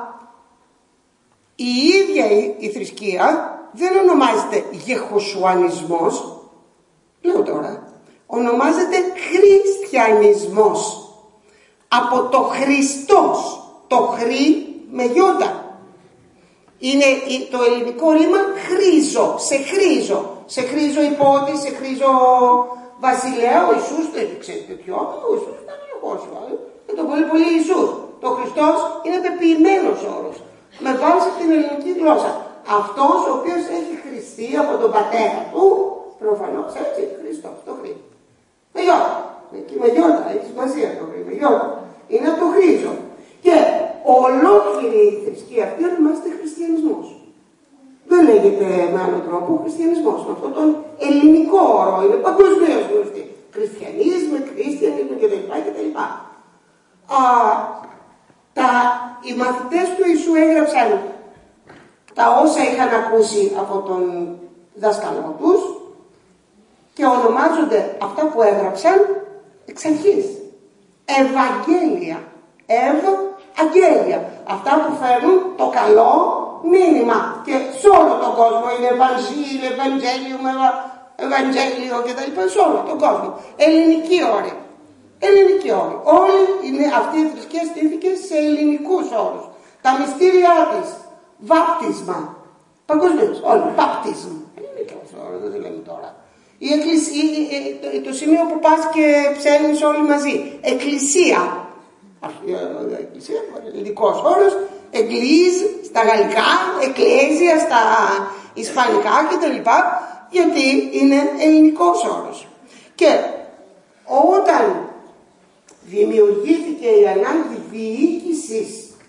η ίδια η, η θρησκεία δεν ονομάζεται γεχοσουανισμός, λέω τώρα, ονομάζεται χριστιανισμός. Από το Χριστός. Το χρή με γιώτα. Είναι το ελληνικό ρήμα χρήζο, σε χρήζο. Σε χρήζο υπότη, σε χρήζο βασιλέα. Ο Ιησούς δεν ξέρει τέτοιο. Ο Ιησούς ήταν Ιεχόσουα. Και το πολύ πολύ Ιησούς. Το Χριστός είναι πεποιημένος όρος. Με βάση την ελληνική γλώσσα. Αυτός ο οποίος έχει χρηστεί από τον πατέρα του, προφανώς έτσι, Χριστός, το χρή. Με γιώτα. Εκεί με γιώτα, έχει σημασία το χρή, με γιώτα. Είναι από το χρήζο. Και ολόκληρη η θρησκεία αυτή ονομάζεται χριστιανισμός. Δεν λέγεται με άλλο τρόπο χριστιανισμός. Με αυτόν τον ελληνικό όρο είναι παγκοσμίως γνωστή. Χριστιανίσμε, χριστιανίσμε κτλ. κτλ. Α, τα, οι μαθητές του Ιησού έγραψαν τα όσα είχαν ακούσει από τον δάσκαλό τους και ονομάζονται αυτά που έγραψαν εξ αρχής Ευαγγέλια. Ευαγγέλια. Αυτά που φέρνουν το καλό μήνυμα. Και σε όλο τον κόσμο είναι Ευαγγέλιο, Ευαγγέλιο, Ευαγγέλιο κτλ. Σε όλο τον κόσμο. Ελληνική όρη. Ελληνική όρη. Όλη είναι αυτή η θρησκεία στήθηκε σε ελληνικούς όρους. Τα μυστήριά της. Βάπτισμα. Παγκοσμίως. Όλοι. Βάπτισμα. Ελληνικός όρος, δεν λέμε τώρα. Η εκκλησία, το, το σημείο που πας και ψέλνεις όλοι μαζί. Εκκλησία. Εκκλησία, ελληνικός όρος, εκκλίζ στα γαλλικά, εκκλέζια στα ισπανικά κτλ. Γιατί είναι ελληνικός όρος. Και όταν δημιουργήθηκε η ανάγκη διοίκησης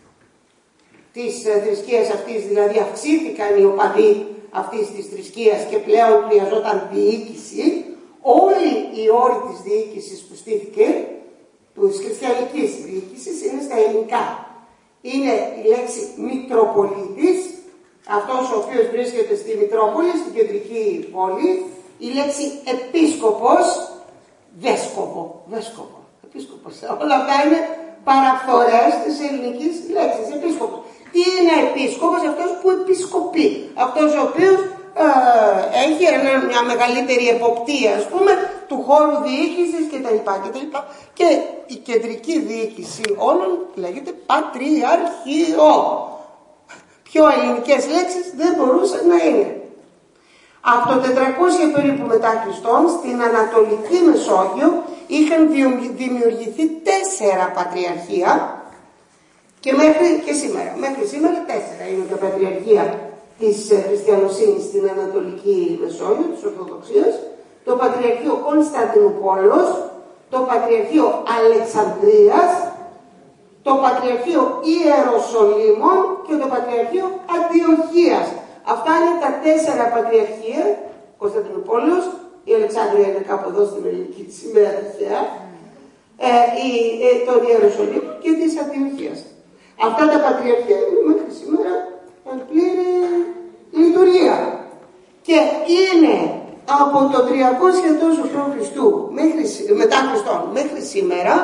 της θρησκείας αυτής, δηλαδή αυξήθηκαν οι οπαδοί αυτής της θρησκείας και πλέον χρειαζόταν διοίκηση, όλοι οι όροι της διοίκησης που στήθηκε της χριστιανικής διοίκησης είναι στα ελληνικά. Είναι η λέξη Μητροπολίτης, αυτός ο οποίος βρίσκεται στη Μητρόπολη, στην κεντρική πόλη, η λέξη Επίσκοπος, Βέσκοπο, Βέσκοπο, Επίσκοπος. Όλα αυτά είναι παραφορές της ελληνικής λέξης, Επίσκοπος. Τι είναι Επίσκοπος? Αυτός που επισκοπεί, αυτός ο οποίος ε, έχει μια μεγαλύτερη εποπτεία, ας πούμε, του χώρου διοίκησης κτλ. κτλ. Και η κεντρική διοίκηση όλων λέγεται Πατριαρχείο. Πιο ελληνικές λέξεις δεν μπορούσαν να είναι. Από το τετρακόσια περίπου μετά Χριστόν, στην Ανατολική Μεσόγειο είχαν δημιουργηθεί τέσσερα πατριαρχία και μέχρι και σήμερα. Μέχρι σήμερα τέσσερα είναι τα πατριαρχία της χριστιανοσύνης στην Ανατολική Μεσόγειο, της Ορθοδοξίας, το Πατριαρχείο Κωνσταντινούπολος, το Πατριαρχείο Αλεξανδρίας, το Πατριαρχείο Ιεροσολύμων και το Πατριαρχείο Αντιοχίας. Αυτά είναι τα τέσσερα πατριαρχία, Κωνσταντινούπολος, η Αλεξάνδρεια είναι κάπου εδώ στην ελληνική της σήμερα τυχαία, ε, η, ε, τον Ιεροσολύμο και της Αντιοχίας. Αυτά τα πατριαρχία είναι μέχρι σήμερα εν πλήρη λειτουργία. Και είναι από το τριακόσια τόσο π.Χ. μετά Χριστόν μέχρι σήμερα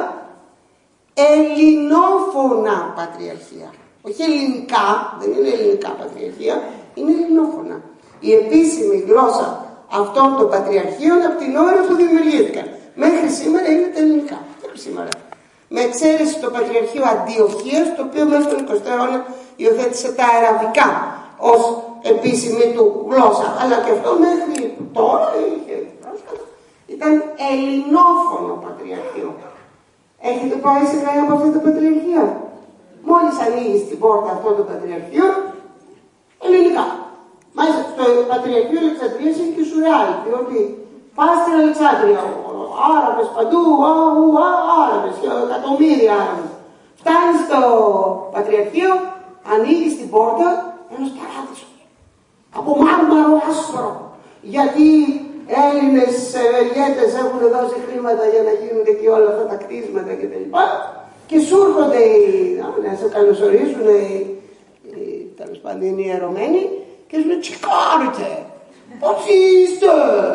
ελληνόφωνα πατριαρχία. Όχι ελληνικά, δεν είναι ελληνικά πατριαρχία, είναι ελληνόφωνα. η επίσημη γλώσσα αυτών των πατριαρχείων από την ώρα που δημιουργήθηκαν. Μέχρι σήμερα είναι τα ελληνικά. Μέχρι σήμερα. Με εξαίρεση το Πατριαρχείο Αντιοχίας, το οποίο μέσα στον εικοστό αιώνα υιοθέτησε τα αραβικά ως επίσημη του γλώσσα. Αλλά και αυτό μέχρι τώρα είχε, ήταν ελληνόφωνο πατριαρχείο. Έχετε πάει σε κανένα από αυτά τα πατριαρχεία? Μόλις ανοίγεις την πόρτα αυτών των πατριαρχείων, ελληνικά. Μάλιστα στο Πατριαρχείο Αλεξανδρίας είναι και σουρεάλ, διότι πας στην Αλεξάνδρεια, Άραβες παντού, αου, α, Άραβες, εκατομμύρια Άραβες. Φτάνεις στο Πατριαρχείο, ανοίγεις την πόρτα, ένας παράδεισος. Από μάρμαρο άσπρο. Γιατί Έλληνες ηγέτες έχουν δώσει χρήματα για να γίνουν και όλα αυτά τα κτίσματα κτλ. Και σου έρχονται να σε καλωσορίζουν οι, τέλος πάντων, οι ιερωμένοι και σου λένε «Τσικάρετε, πώς είστε?»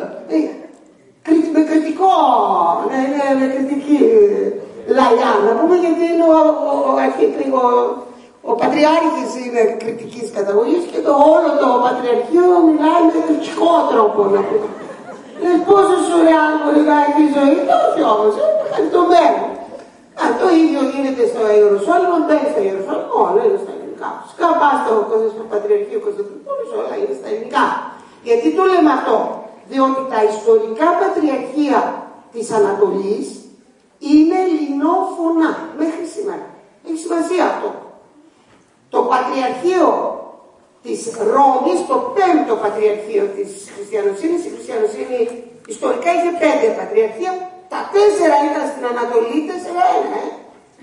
Με κριτικό, ναι, ναι, με κριτική λαγιά, να πούμε, γιατί είναι ο, ο, ο, ο, ο Πατριάρχης είναι κριτικής καταγωγής και το όλο το Πατριαρχείο μιλάει με κριτικό τρόπο, να πούμε. Λες πόσο σουρεάλ μπορεί να έχει η ζωή, και όχι όμως, είναι χαριτωμένο. Α, το ίδιο γίνεται στο Ιεροσόλυμο, μπαίνει στο Ιεροσόλυμο, όλα είναι στα ελληνικά. Φυσικά πας στο, στο Πατριαρχείο Κωνσταντινούπολης, όλα είναι στα ελληνικά. Γιατί το λέμε αυτό? Διότι τα ιστορικά πατριαρχεία της Ανατολής είναι ελληνόφωνα μέχρι σήμερα. Έχει σημασία αυτό. Το Πατριαρχείο της Ρώμης, το πέμπτο πατριαρχείο της χριστιανοσύνης, η χριστιανοσύνη ιστορικά είχε πέντε πατριαρχεία, τα τέσσερα ήταν στην Ανατολή, τέσσερα ένα, ε.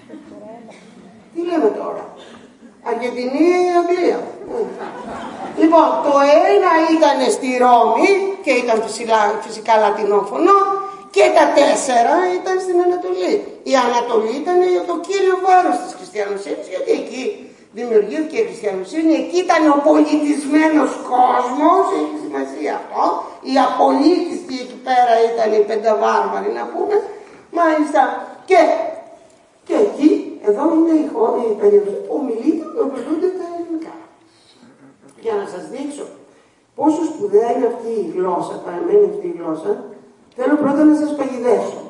Τι λέμε τώρα? Αργεντινή, Αγγλία. Λοιπόν, το ένα ήταν στη Ρώμη και ήταν φυσικά, φυσικά λατινόφωνο και τα τέσσερα ήταν στην Ανατολή. Η Ανατολή ήταν το κύριο βάρος της χριστιανοσύνης, γιατί εκεί δημιουργήθηκε η χριστιανοσύνη, εκεί ήταν ο πολιτισμένος κόσμος, έχει σημασία αυτό. Οι απολύτιστοι εκεί πέρα ήταν οι πενταβάρβαροι, να πούμε, μάλιστα. Και, και εκεί, εδώ είναι η, η περιοχή που ομιλείται και ομιλούνται τα ελληνικά. Για να σας δείξω πόσο σπουδαία είναι αυτή η γλώσσα, παραμένει αυτή η γλώσσα, θέλω πρώτα να σας παγιδεύσω.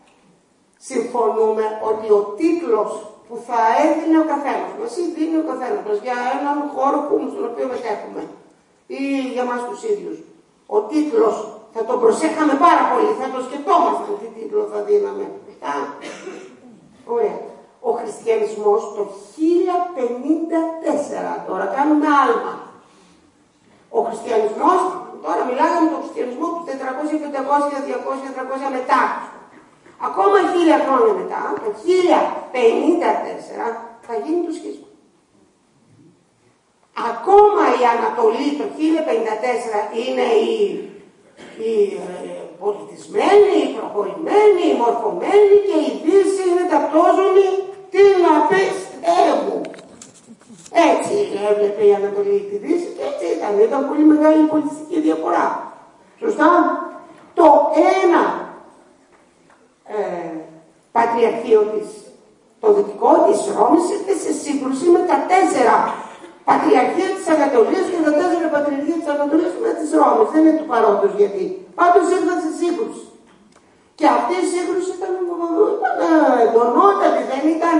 Συμφωνούμε ότι ο τίτλος που θα έδινε ο καθένας μας ή δίνει ο καθένας μας για έναν χώρο που, στον οποίο μετέχουμε ή για μας τους ίδιους, ο τίτλος θα τον προσέχαμε πάρα πολύ, θα το σκεφτόμασταν τι τίτλο θα δίναμε. Α, ωραία. Ο χριστιανισμός το χίλια πενήντα τέσσερα, τώρα κάνουμε άλμα. Ο χριστιανισμός, τώρα μιλάμε για τον χριστιανισμό του τετρακόσια, πεντακόσια, διακόσια, τριακόσια μετά. Ακόμα χίλια χρόνια μετά, το χίλια πενήντα τέσσερα, θα γίνει το σχίσμα. Ακόμα η Ανατολή το χίλια πενήντα τέσσερα είναι η, η ε, πολιτισμένη, η προχωρημένη, η μορφωμένη και η Δύση είναι ταυτόζωνη. Τι να πεις, έμου. Έτσι έβλεπε η Ανατολή τη Δύση και έτσι ήταν. Ήταν πολύ μεγάλη πολιτιστική διαφορά. Σωστά. Το ένα ε, πατριαρχείο της, το δυτικό της Ρώμης, ήρθε σε σύγκρουση με τα τέσσερα πατριαρχεία της Ανατολής και τα τέσσερα πατριαρχεία της Ανατολής με της Ρώμης. Δεν είναι του παρόντος γιατί. Πάντως ήρθαν σε σύγκρουση. Και αυτή η σύγκρουση ήταν, ήταν εντονότατη, δεν ήταν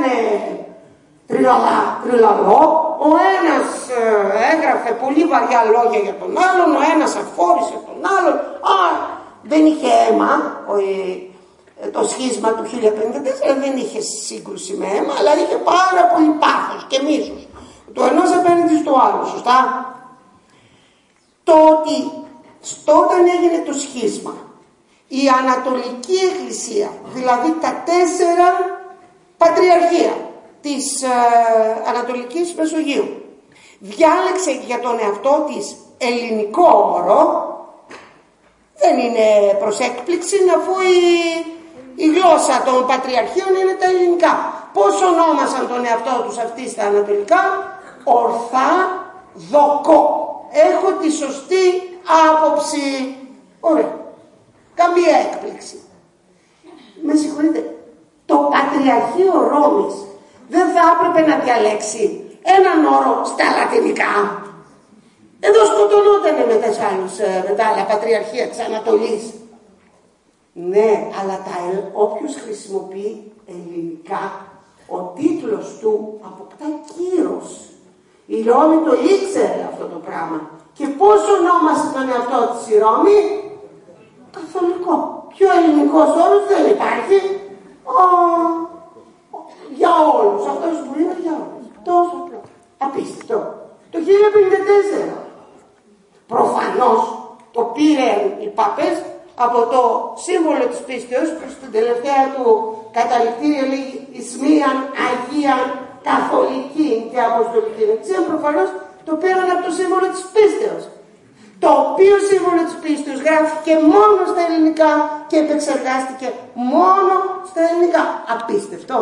τριλαλό. Ο ένας ε, έγραφε πολύ βαριά λόγια για τον άλλον, ο ένας αφόρησε τον άλλον. Α, δεν είχε αίμα ο, ε, το σχίσμα του χίλια πενήντα τέσσερα, δεν είχε σύγκρουση με αίμα, αλλά είχε πάρα πολύ πάθος και μίσος. Το ενός απέναντι στο άλλο, σωστά. Το ότι όταν έγινε το σχίσμα, η Ανατολική Εκκλησία, δηλαδή τα τέσσερα πατριαρχία της ε, Ανατολικής Μεσογείου, διάλεξε για τον εαυτό της ελληνικό όρο, δεν είναι προς έκπληξη αφού η, η γλώσσα των πατριαρχείων είναι τα ελληνικά. Πώς ονόμασαν τον εαυτό τους αυτοί στα ανατολικά? Ορθά δοκό. Έχω τη σωστή άποψη. Ωραία. Καμία έκπληξη. Με συγχωρείτε. Το Πατριαρχείο Ρώμης δεν θα έπρεπε να διαλέξει έναν όρο στα λατινικά? Εδώ σκοτωνόταν με, με τα άλλα πατριαρχία της Ανατολής. Ναι, αλλά τα, όποιος χρησιμοποιεί ελληνικά, ο τίτλος του αποκτά κύρος. Η Ρώμη το ήξερε αυτό το πράγμα. Και πώς ονόμασε τον εαυτό της η Ρώμη? Καθολικό. Πιο ελληνικός όρος δεν υπάρχει. Ο, ο, για όλους. Αυτός που είναι για όλους. Τόσο απλό. Απίστευτο. Το χίλια πενήντα τέσσερα. Προφανώς το πήραν οι πάπες από το σύμβολο της πίστεως που στην τελευταία του καταληκτήρια λέγει εις μίαν Αγίαν Καθολική και Αποστολική Εκκλησία. Προφανώς το πήραν από το σύμβολο της πίστεως, το οποίο σύμβολο της πίστεως γράφηκε μόνο στα ελληνικά και επεξεργάστηκε μόνο στα ελληνικά. Απίστευτο.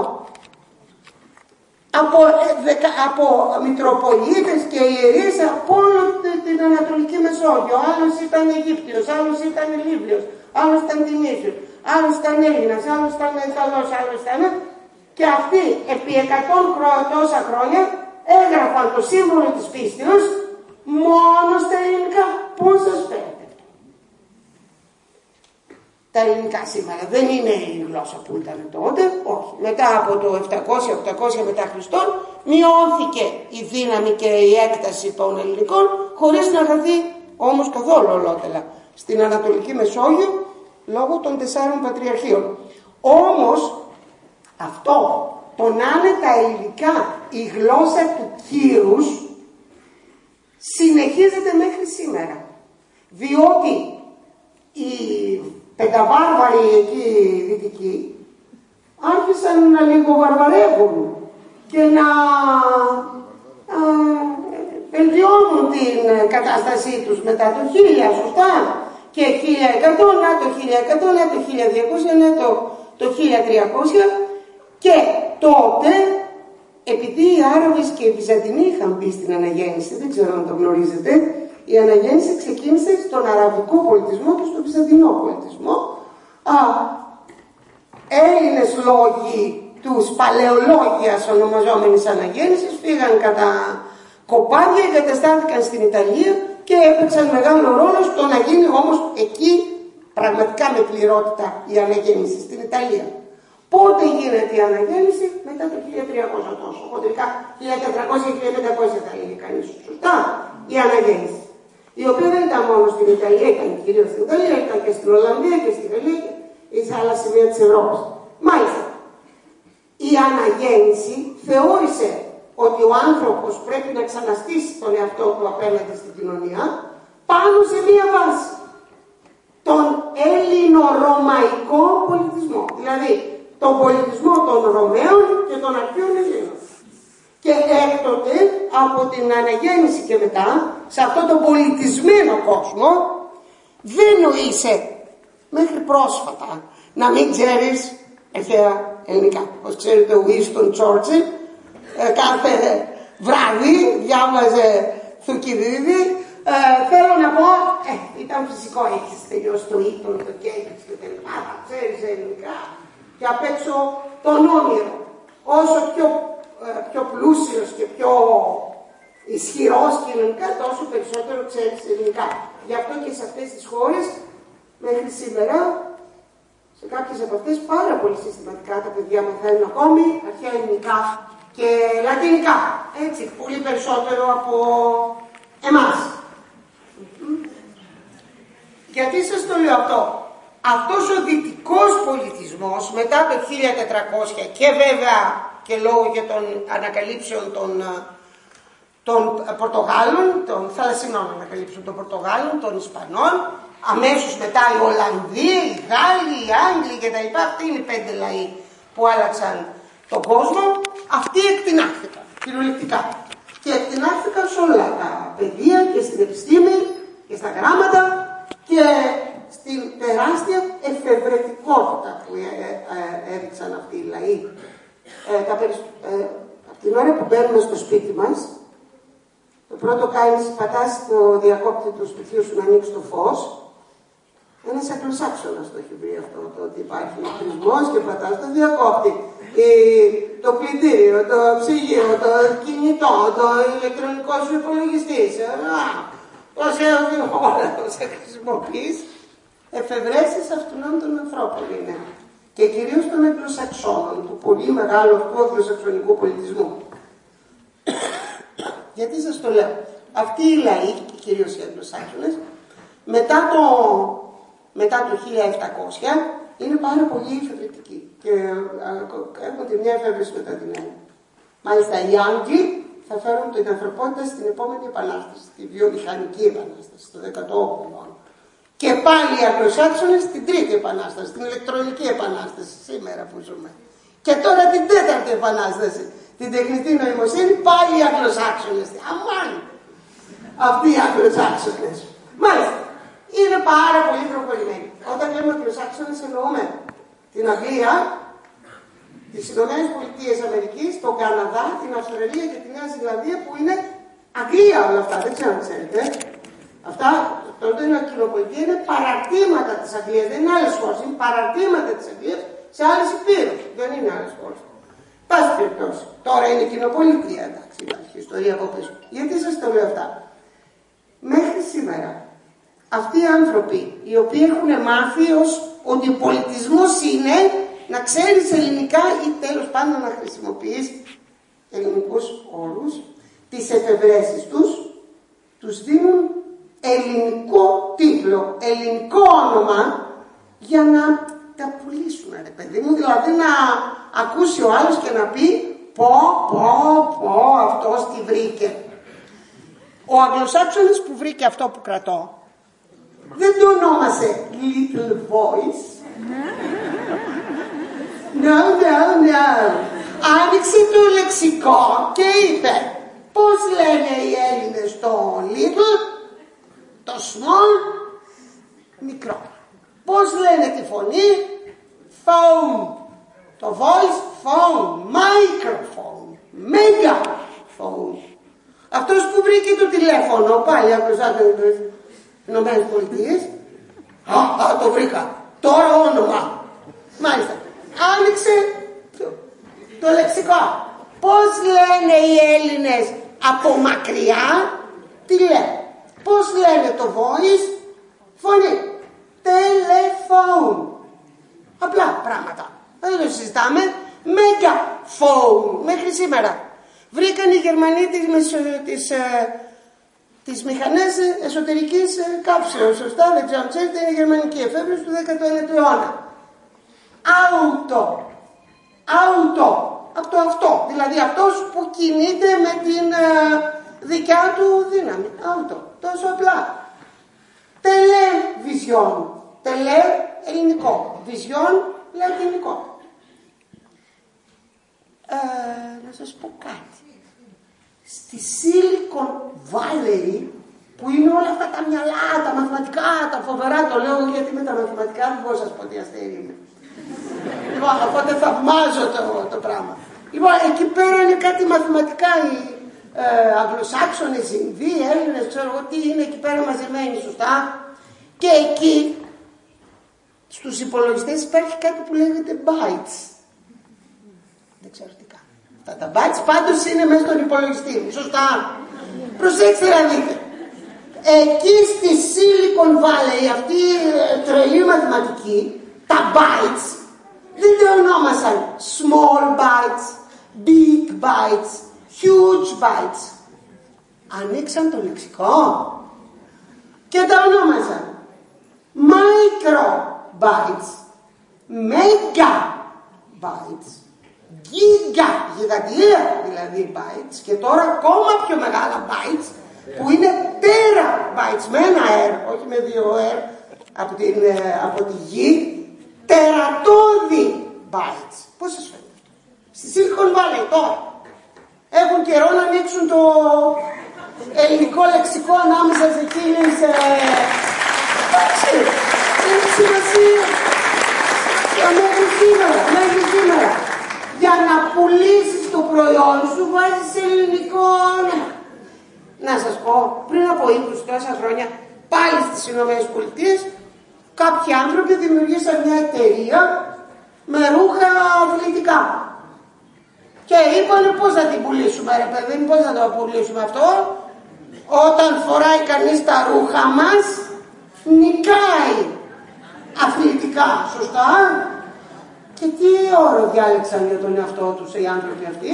Από, δεκα, από Μητροπολίτες και ιερείς από όλη την Ανατολική Μεσόγειο. Άλλος ήταν Αιγύπτιος, άλλος ήταν Λίβιος, άλλος ήταν Τινήσιος, άλλος ήταν Έλληνας, άλλος ήταν Ιταλός, άλλος ήταν... Και αυτοί επί εκατόν τόσα χρόνια έγραφαν το σύμβολο της πίστεως μόνο στα ελληνικά. Πώς σας φαίνεται? Τα ελληνικά σήμερα δεν είναι η γλώσσα που ήταν τότε, όχι. Μετά από το επτακόσια οχτακόσια μετά Χριστόν μειώθηκε η δύναμη και η έκταση των ελληνικών, χωρίς να χαθεί όμως καθόλου ολότελα στην Ανατολική Μεσόγειο λόγω των τεσσάρων πατριαρχείων. Όμως αυτό, το να είναι τα ελληνικά η γλώσσα του κύρους, συνεχίζεται μέχρι σήμερα. Διότι οι πενταβάρβαροι εκεί δυτικοί άρχισαν να λίγο βαρβαρεύουν και να α, βελτιώνουν την κατάστασή τους μετά το χίλια, σωστά, και χίλια εκατό, να το χίλια εκατό, να το χίλια διακόσια, να το, το χίλια τριακόσια, και τότε, επειδή οι Άραβες και οι Βυζαντινοί είχαν μπει στην αναγέννηση, δεν ξέρω αν το γνωρίζετε, η αναγέννηση ξεκίνησε στον αραβικό πολιτισμό και στον βυζαντινό πολιτισμό. Α, Έλληνες λόγοι τους παλαιολόγιας ονομαζόμενης αναγέννησης φύγαν κατά κοπάδια, εγκαταστάθηκαν στην Ιταλία και έπαιξαν μεγάλο ρόλο στο να γίνει όμως εκεί πραγματικά με πληρότητα η αναγέννηση στην Ιταλία. Πότε γίνεται η αναγέννηση? Μετά το χίλια τριακόσια τόσο. Χοντρικά χίλια τετρακόσια και χίλια πεντακόσια θα λέγει κανείς. Σωστά, η αναγέννηση. Η οποία δεν ήταν μόνο στην Ιταλία, ήταν κυρίως στην Ιταλία, ήταν και στην Ολλανδία και στη Γαλλία και σε άλλα σημεία της Ευρώπης. Μάλιστα, η αναγέννηση θεώρησε ότι ο άνθρωπος πρέπει να ξαναστήσει τον εαυτό του απέναντι στην κοινωνία πάνω σε μία βάση. Τον ελληνορωμαϊκό πολιτισμό. Δηλαδή, τον πολιτισμό των Ρωμαίων και των αρχαίων Ελλήνων. Και έκτοτε από την αναγέννηση και μετά, σε αυτόν τον πολιτισμένο κόσμο, δεν νοείσαι μέχρι πρόσφατα να μην ξέρεις αρχαία ελληνικά. Όπως ξέρετε, ο Winston Churchill ε, κάθε βράδυ διάβαζε Θουκυδίδη. Ε, θέλω να πω, ε, ήταν φυσικό, έχεις τελειώσει το Ήτον, το Cambridge και τα λοιπά, θα ξέρεις ελληνικά. Και απ' έξω τον όνειρο. Όσο πιο, ε, πιο πλούσιος και πιο ισχυρός κοινωνικά, τόσο περισσότερο ξέρεις ελληνικά. Γι' αυτό και σε αυτές τις χώρες, μέχρι σήμερα, σε κάποιες από αυτές πάρα πολύ συστηματικά τα παιδιά μαθαίνουν ακόμη αρχαία ελληνικά και λατινικά. Έτσι, πολύ περισσότερο από εμάς. Γιατί σας το λέω αυτό? Αυτός ο δυτικός πολιτισμός μετά το χίλια τετρακόσια και βέβαια και λόγω και των ανακαλύψεων των, των Πορτογάλων, των θαλασσινών ανακαλύψεων των Πορτογάλων, των Ισπανών, αμέσως μετά οι Ολλανδοί, οι Γάλλοι, οι Άγγλοι και τα λοιπά, αυτοί είναι οι πέντε λαοί που άλλαξαν τον κόσμο, αυτοί εκτινάχθηκαν κυριολεκτικά. Και εκτινάχθηκαν σε όλα τα παιδεία και στην επιστήμη και στα γράμματα και στην τεράστια εφευρετικότητα που ε, ε, έδειξαν αυτοί οι λαοί. Ε, τα περισ... ε, από την ώρα που μπαίνουμε στο σπίτι μας, το πρώτο κάνεις, πατάς το διακόπτη του σπιτιού σου να ανοίξει το φως. Ένας Αγγλοσάξονας το έχει βρει αυτό, το ότι υπάρχει ηλεκτρισμός και πατάς το διακόπτη. Η... το πλυντήριο, το ψυγείο, το κινητό, το ηλεκτρονικό σου υπολογιστής. όσα όλα όσα χρησιμοποιείς, εφευρέσεις αυτών των ανθρώπων είναι. Και κυρίως των Αγγλοσαξώνων, του πολύ μεγάλου αυτού αγγλοσαξονικού πολιτισμού. Γιατί σας το λέω, αυτοί οι λαοί, και κυρίως οι Αγγλοσάξονες, μετά το, μετά το χίλια επτακόσια είναι πάρα πολύ εφευρετικοί και έχουν τη μια εφεύρεση μετά την άλλη. Μάλιστα οι Άγγλοι θα φέρουν την ανθρωπότητα στην επόμενη επανάσταση, τη βιομηχανική επανάσταση, το δεκαοκτώ αιώνα. Και πάλι οι Αγγλοσάξονες στην τρίτη επανάσταση, την ηλεκτρονική επανάσταση, σήμερα που ζούμε. Και τώρα την τέταρτη επανάσταση, την τεχνητή νοημοσύνη, πάλι οι Αγγλοσάξονες. Αμάν! Αυτοί οι Αγγλοσάξονες. Μάλιστα, είναι πάρα πολύ προχωρημένοι. Όταν λέμε Αγγλοσάξονες εννοούμε την Αγγλία, τις Ηνωμένες Πολιτείες Αμερικής, τον Καναδά, την Αυστραλία και τη Νέα Ζηλανδία, που είναι Αγγλία όλα αυτά, δεν ξέρω αν ξέρετε. Αυτά, τότε είναι κοινοπολιτεία, είναι παραρτήματα της Αγγλίας, δεν είναι άλλες χώρες, είναι παραρτήματα της Αγγλίας σε άλλες υπήρους, δεν είναι άλλες χώρες. Πάση περιπτώσει, τώρα είναι κοινοπολιτεία, εντάξει, υπάρχει ιστορία από πίσω. Γιατί σας το λέω αυτά? Μέχρι σήμερα, αυτοί οι άνθρωποι, οι οποίοι έχουν μάθει ως ότι ο πολιτισμός είναι να ξέρεις ελληνικά ή τέλος πάντων να χρησιμοποιείς ελληνικούς όρους, τις εφευρέσεις τους, τους δίνουν ελληνικό τίτλο, ελληνικό όνομα για να τα πουλήσουν, ρε παιδί μου. Δηλαδή να ακούσει ο άλλος και να πει πω, πω, πω, αυτός τι βρήκε. Ο Αγγλοσάξονας που βρήκε αυτό που κρατώ δεν το ονόμασε Little Voice. No, no, no. Άνοιξε το λεξικό και είπε πώς λένε οι Έλληνες το Little, το Small, μικρό. Πώς λένε τη φωνή, Phone. Το Voice, Phone. Microphone. Megaphone. Αυτός που βρήκε το τηλέφωνο, πάλι από τους Ηνωμένες Πολιτείες, α, α, το βρήκα. Τώρα όνομα. Μάλιστα. Άνοιξε το, το λεξικό. Πώς λένε οι Έλληνες από μακριά, τι λένε. Πώς λένε το voice, φωνή. Telephone. Απλά πράγματα. Δεν το συζητάμε. Megaphone. Μέχρι σήμερα. Βρήκαν οι Γερμανοί τις, τις, τις μηχανές εσωτερικής κάψεως. Σωστά, δεν ξέρω αν ξέρετε, είναι η γερμανική εφεύρεση του δέκατου ένατου αιώνα. Auto. Auto. Από το αυτό. Δηλαδή αυτός που κινείται με την ε, δικιά του δύναμη. Auto. Τόσο απλά. Television. Τελε ελληνικό. Vision λατινικό. Ε, να σας πω κάτι. Στη Silicon Valley, που είναι όλα αυτά τα μυαλά, τα μαθηματικά, τα φοβερά, το λέω γιατί με τα μαθηματικά δεν μπορώ να σας πω τι αστέρι είναι. Λοιπόν, οπότε θαυμάζω το, το πράγμα. Λοιπόν, εκεί πέρα είναι κάτι μαθηματικά, οι ε, Αγγλοσάξονες, οι Ινδοί, οι Έλληνες, ξέρω εγώ τι είναι εκεί πέρα μαζεμένοι, σωστά. Και εκεί, στους υπολογιστές υπάρχει κάτι που λέγεται bytes. Δεν ξέρω τι κάνει. Αυτά τα bytes πάντως είναι μέσα στον υπολογιστή μου, σωστά. Προσέξτε να δείτε. Εκεί στη Silicon Valley, αυτή η τρελή μαθηματική, τα bytes δεν το ονόμασαν small bytes, big bytes, huge bytes. Ανοίξαν το λεξικό και τα ονόμασαν micro bytes, mega bytes, giga, γιγαντιαία δηλαδή bytes, και τώρα ακόμα πιο μεγάλα bytes που είναι terabytes με ένα R, όχι με δύο R από, την, από τη γη, τερατώδη bytes. Πώς σας φαίνεται αυτό? Στη Silicon Valley τώρα έχουν καιρό να ανοίξουν το ελληνικό λεξικό ανάμεσα σε εκείνες. Εντάξει, έχει σημασία. Μέχρι σήμερα, μέχρι σήμερα. Για να πουλήσεις το προϊόν σου βάζεις ελληνικό όνομα. Να σας πω, πριν από είκοσι τόσα χρόνια, πάλι στις Ηνωμένες Πολιτείες, κάποιοι άνθρωποι δημιουργήσαν μια εταιρεία με ρούχα αθλητικά. Και είπανε πώς θα την πουλήσουμε, ρε παιδί μου, πώς θα το πουλήσουμε αυτό. όταν φοράει κανείς τα ρούχα μας, νικάει αθλητικά, σωστά. Και τι όρο διάλεξαν για τον εαυτό τους οι άνθρωποι αυτοί?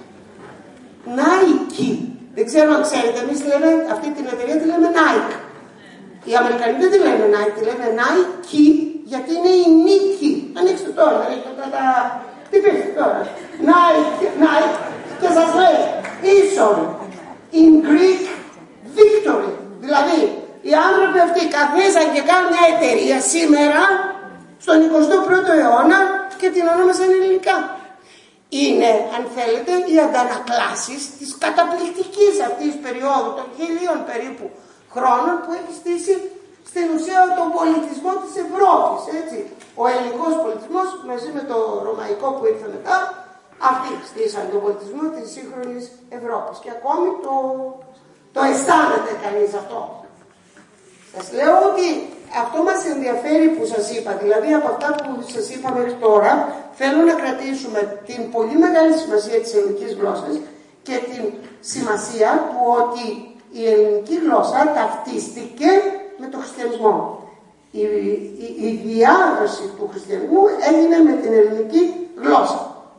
Nike. Δεν ξέρω αν ξέρετε, εμείς λέμε, αυτή την εταιρεία τη λέμε Nike. Οι Αμερικανοί δεν τη λένε Nike, τη λένε Nike, γιατί είναι η νίκη. Ανοίξτε τώρα, ανοίξτε τα... Τι πείτε τώρα? Nike, Nike, και σας λέει, ίσον, in Greek, victory. Δηλαδή, οι άνθρωποι αυτοί καθίσαν και κάνουν μια εταιρεία σήμερα, στον εικοστό πρώτο αιώνα, και την ονόμασαν ελληνικά. Είναι, αν θέλετε, οι αντανακλάσεις της καταπληκτικής αυτής περίοδου των χιλίων περίπου χρόνων που έχει στήσει στην ουσία τον πολιτισμό της Ευρώπης, έτσι. Ο ελληνικός πολιτισμός μαζί με το ρωμαϊκό που ήρθε μετά, αυτοί στήσαν τον πολιτισμό της σύγχρονης Ευρώπης και ακόμη το, το αισθάνεται κανείς αυτό. Σας λέω ότι αυτό μας ενδιαφέρει που σας είπα, δηλαδή από αυτά που σας είπα μέχρι τώρα, θέλω να κρατήσουμε την πολύ μεγάλη σημασία της ελληνικής γλώσσας και την σημασία του ότι η ελληνική γλώσσα ταυτίστηκε με τον χριστιανισμό. Η, η, η διάδοση του χριστιανισμού έγινε με την ελληνική γλώσσα.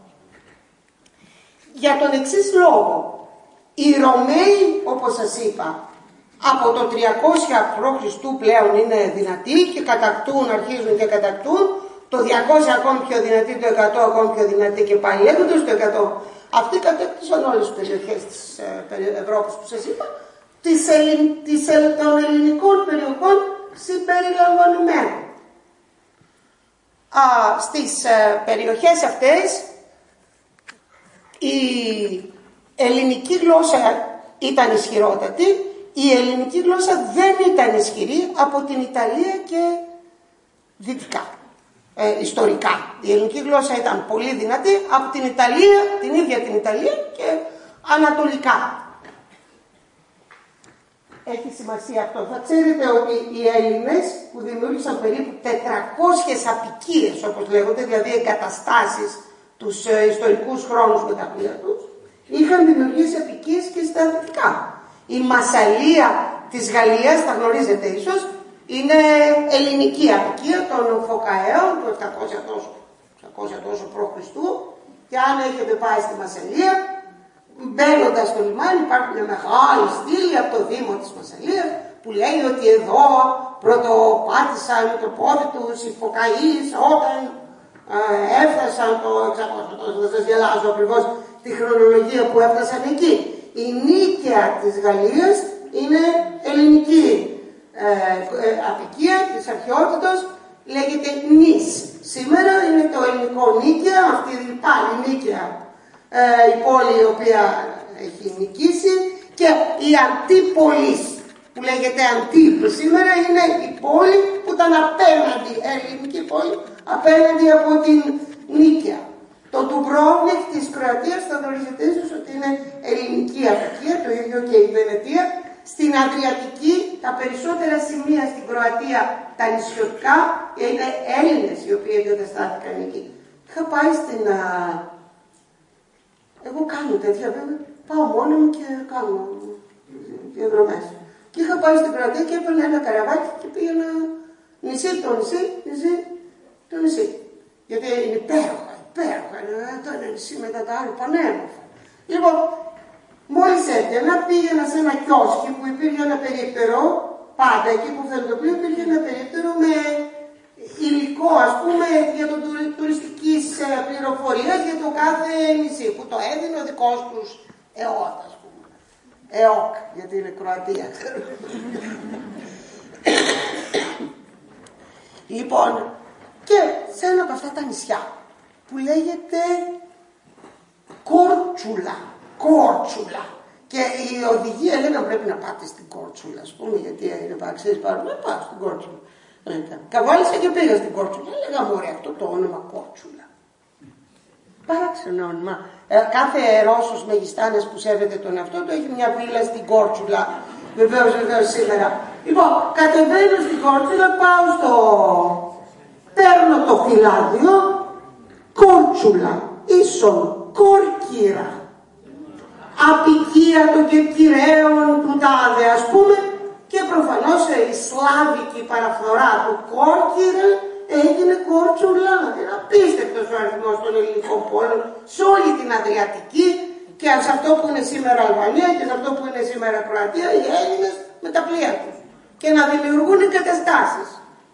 Για τον εξής λόγο, οι Ρωμαίοι, όπως σας είπα, από το τριακόσια προ Χριστού πλέον είναι δυνατοί και κατακτούν, αρχίζουν και κατακτούν, το διακόσια ακόμη πιο δυνατοί, το εκατό ακόμη πιο δυνατοί και πάλι λέγοντας το εκατό. Αυτοί κατέκτησαν όλες τις περιοχές της ε, Ευρώπης που σας είπα, της, της, των ελληνικών περιοχών συμπεριλαμβανομένων. Α, στις ε, περιοχές αυτές η ελληνική γλώσσα ήταν ισχυρότατη, η ελληνική γλώσσα δεν ήταν ισχυρή από την Ιταλία και δυτικά, ε, ιστορικά. Η ελληνική γλώσσα ήταν πολύ δυνατή από την Ιταλία, την ίδια την Ιταλία και ανατολικά. Έχει σημασία αυτό. Θα ξέρετε ότι οι Έλληνες που δημιούργησαν περίπου τετρακόσιες αποικίες, όπως λέγονται, δηλαδή εγκαταστάσεις τους ε, ιστορικούς χρόνους με τα πλοία τους, είχαν δημιουργήσει αποικίες και στα δυτικά. Η Μασσαλία της Γαλλίας, τα γνωρίζετε ίσως, είναι ελληνική αποικία των Φωκαέων του επτακόσια τόσο, επτακόσια τόσο π.Χ. Και αν έχετε πάει στη Μασσαλία, μπαίνοντας στο λιμάνι υπάρχει μια μεγάλη στήλη από το Δήμο της Μασσαλίας που λέει ότι εδώ πρωτοπάτησαν με το πόδι τους οι Φωκαείς όταν ε, έφτασαν το εξακόσια τόσο, δεν σας γελάζω ακριβώς τη χρονολογία που έφτασαν εκεί. Η Νίκαια της Γαλλίας είναι ελληνική ε, ε, αποικία της αρχαιότητας, λέγεται Νης. Σήμερα είναι το ελληνικό Νίκαια, αυτή πάλι Νίκαια, ε, η πόλη η οποία έχει νικήσει, και η Αντίπολης που λέγεται Αντίπη σήμερα είναι η πόλη που ήταν απέναντι, ελληνική πόλη, απέναντι από την Νίκαια. Το Ντουμπρόβνικ της Κροατίας θα γνωρίζετε ίσως ότι είναι ελληνική αποικία, το ίδιο και η Βενετία. Στην Αδριατική, τα περισσότερα σημεία στην Κροατία, τα νησιωτικά, είναι Έλληνες οι οποίοι εγκαταστάθηκαν εκεί. Είχα πάει στην... Α... Εγώ κάνω τέτοια βέβαια, πάω μόνο μου και κάνω διαδρομές. Και είχα πάει στην Κροατία και έπαιρνα ένα καραβάκι και πήγαινα νησί το νησί, νησί το νησί. Γιατί είναι υπέροχα. Υπέροχα, το ένα νησί μετά τα άλλα, πανέμορφα. Λοιπόν, μόλις έταινα, πήγαινα σε ένα κιόσκι που υπήρχε ένα περίπτερο, πάντα εκεί που φαίνεται το πλοίο, υπήρχε ένα περίπτερο με υλικό, ας πούμε, για τον τουριστικής πληροφορίας για το κάθε νησί, που το έδινε ο δικός τους ΕΟΚ, ας πούμε. ΕΟΚ, γιατί είναι Κροατία, ξέρω. Λοιπόν, και σε ένα από αυτά τα νησιά, που λέγεται Κόρτσουλα. Κόρτσουλα. Και η οδηγία λέγανε πρέπει να πάτε στην Κόρτσουλα, ας πούμε, γιατί είναι παραξίες πάρα πολύ. Πάω στην Κόρτσουλα. Καβάλισα και πήγα στην Κόρτσουλα. Έλεγα μωρέ αυτό το όνομα Κόρτσουλα. Παράξενο όνομα. Ε, κάθε Ρώσος μεγιστάνας που σέβεται τον εαυτό του έχει μια βίλα στην Κόρτσουλα. Βεβαίως, βεβαίως σήμερα. Λοιπόν, κατεβαίνω στην Κόρτσουλα, πάω στο... Παίρνω το φυλάδιο. Κόρτσουλα, ίσον, Κόρκυρα. Αποικία απικία των Κερκυραίων του τάδε, ας πούμε, και προφανώς η σλάβικη παραφθορά του Κόρκυρε έγινε Κόρτσουλα. Είναι απίστευτος ο αριθμός των ελληνικών πόλεων σε όλη την Αδριατική και σε αυτό που είναι σήμερα Αλβανία και σε αυτό που είναι σήμερα Κροατία, οι Έλληνες με τα πλοία τους και να δημιουργούν εγκαταστάσεις.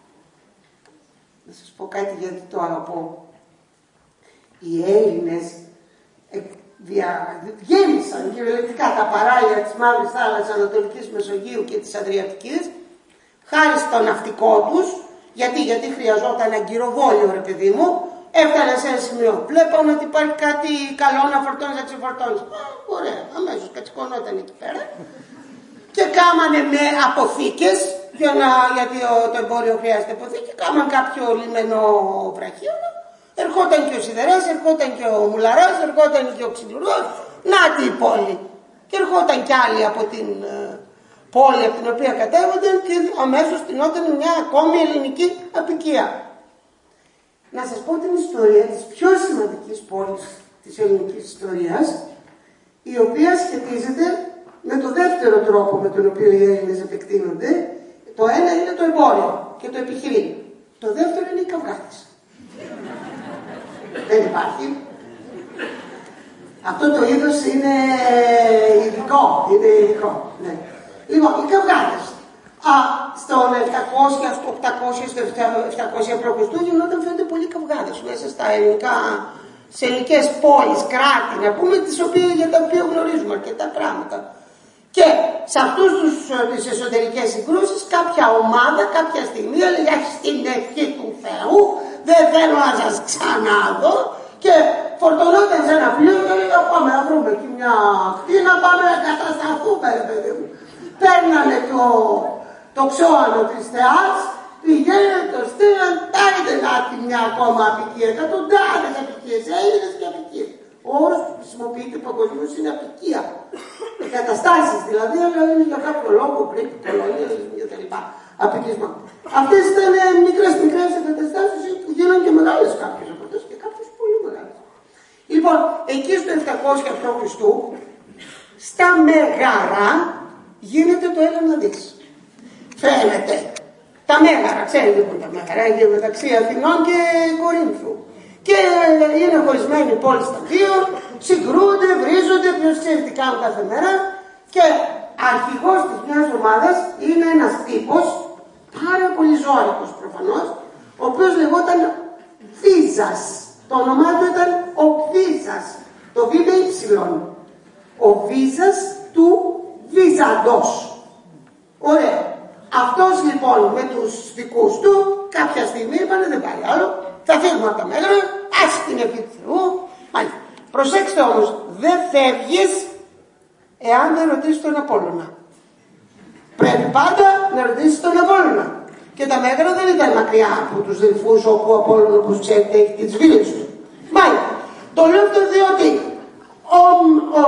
Να σας πω κάτι γιατί το αγαπώ. Οι Έλληνες δια... γέμισαν κυριολεκτικά τα παράλια της Μαύρης Θάλασσας, Ανατολικής Μεσογείου και της Αδριατικής χάρη στο ναυτικό τους. Γιατί, γιατί χρειαζόταν ένα γκυροβόλιο, ρε παιδί μου, έφτανε σε ένα σημείο. Βλέπαμε ότι υπάρχει κάτι καλό να φορτώνεις, να ξεφορτώνεις. Ωραία, αμέσως κατσικωνόταν εκεί πέρα. Και κάμανε με αποθήκες, για να, γιατί το εμπόριο χρειάζεται αποθήκη, κάμαν κάποιο λιμενό βραχίωνα. Ερχόταν και ο Σιδεράς, ερχόταν και ο Μουλαράς, ερχόταν και ο Ξυλουρός. Να τη η πόλη. Και ερχόταν κι άλλοι από την πόλη από την οποία κατέβονταν και αμέσως τεινόταν μια ακόμη ελληνική απικία. Να σας πω την ιστορία της πιο σημαντικής πόλης της ελληνικής ιστορίας, η οποία σχετίζεται με το δεύτερο τρόπο με τον οποίο οι Έλληνες επεκτείνονται. Το ένα είναι το εμπόριο και το επιχειρήν. Το δεύτερο είναι οι καυγάδες. Δεν υπάρχει. Αυτό το είδος είναι ειδικό. Είναι ειδικό. Ναι. Λοιπόν, οι καυγάδες. Α, στον επτακόσια, στο οκτακόσια, στο επτακόσια προ Χριστού γινόταν φαίνεται πολλοί καυγάδες μέσα στα ελληνικά, σε ελληνικές πόλεις, κράτη, να πούμε, τις οποίες, για τα οποία γνωρίζουμε αρκετά πράγματα. Και σε αυτούς τους, τις εσωτερικές συγκρούσεις κάποια ομάδα κάποια στιγμή έλεγε στην ευχή του Θεού δεν θέλω να σας ξαναδώ και φορτωνόταν σε ένα πλοίο και έλεγα πάμε να βρούμε εκεί μια ακτή να πάμε να κατασταθούμε, ρε παιδί μου. Παίρνανε το, το ξώανο της θεάς, πηγαίνανε, το στείλαν, τάγεται να έχει μια ακόμα απικία, εκατοντάδες απικίες, Έλληνες και απικίες. Ο όρος που χρησιμοποιείται παγκοσμίως είναι απικία. Εγκαταστάσεις δηλαδή, αλλά είναι για κάποιο λόγο, πριν, κολονίες κτλ. Απικισμό. Αυτές ήταν μικρές μικρές εγκαταστάσεις που γίνανε και μεγάλες κάποιες από αυτές και κάποιες πολύ μεγάλες. Λοιπόν, εκεί στο επτακόσια προ Χριστού, στα Μέγαρα, γίνεται το έλα να δεις. Φαίνεται. Τα Μέγαρα, ξέρετε που είναι τα Μέγαρα, είναι μεταξύ Αθηνών και Κορίνθου. Και είναι χωρισμένοι οι πόλεις στα δύο, συγκρούνται, βρίζονται, ποιος ξέρει τι κάνουν κάθε μέρα. Και αρχηγός της μιας ομάδας είναι ένας τύπος, πάρα πολύ ζώρικος προφανώς, ο οποίος λεγόταν Βίζας. Το όνομά του ήταν ο Βίζας. Το Β είναι υψηλόν. Ο Βίζας του Βίζαντος. Ωραία. Αυτός λοιπόν με τους δικούς του κάποια στιγμή είπανε δεν πάει άλλο. Θα φύγουμε από τα Μέγαρα, άσε την ευχή του Θεού. Μάλιστα. Προσέξτε όμως, δεν φεύγεις εάν δεν ρωτήσεις τον Απόλλωνα. Πρέπει πάντα να ρωτήσεις τον Απόλλωνα. Και τα Μέγαρα δεν ήταν μακριά από τους Δελφούς, όπου ο Απόλλων, όπως ξέρετε, έχει τις βίλες του. Μάλιστα. Το λέω αυτό διότι ο, ο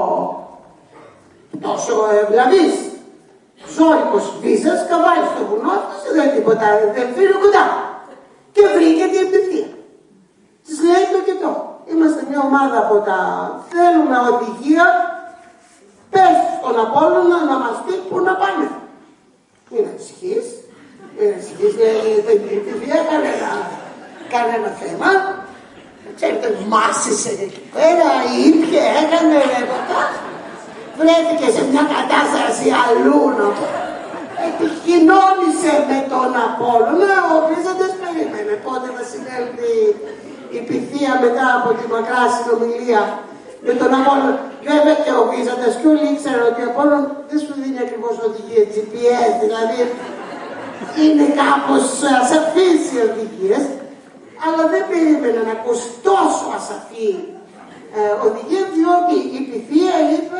τόσο ευλαβής ζώρικος Βίζας καβάει στο βουνό αυτός, δεν τίποτα, δεν φύγει κοντά. Και βρήκε την επτυχία. Της λέει το και το. Είμαστε μια ομάδα από τα θέλουμε οδηγία, πες στον Απόλλωνα να μας πει πού να πάμε. Είναι ψυχής, είναι ψυχής, δεν είναι επτυχία, κανένα, κανένα θέμα. Ξέρετε, μάσησε εκεί πέρα, ήπια, έκανε, λέγοντα. Βρέθηκε σε μια κατάσταση αλλού να πω. Επικοινώνησε με τον Απόλλωνα, ο Βίζαντας περίμενε πότε θα συνέλθει η πυθία μετά από τη μακρά συνομιλία με τον Απόλλωνα. Βέβαια και ο Βίζαντας και όλοι ήξεραν ότι ο Απόλλων δεν σου δίνει ακριβώς οδηγία τζι πι ες, δηλαδή είναι κάπως ασαφείς οι οδηγίες, αλλά δεν περίμενε να ακούσει τόσο ασαφή ε, οδηγία, διότι η πυθία είπε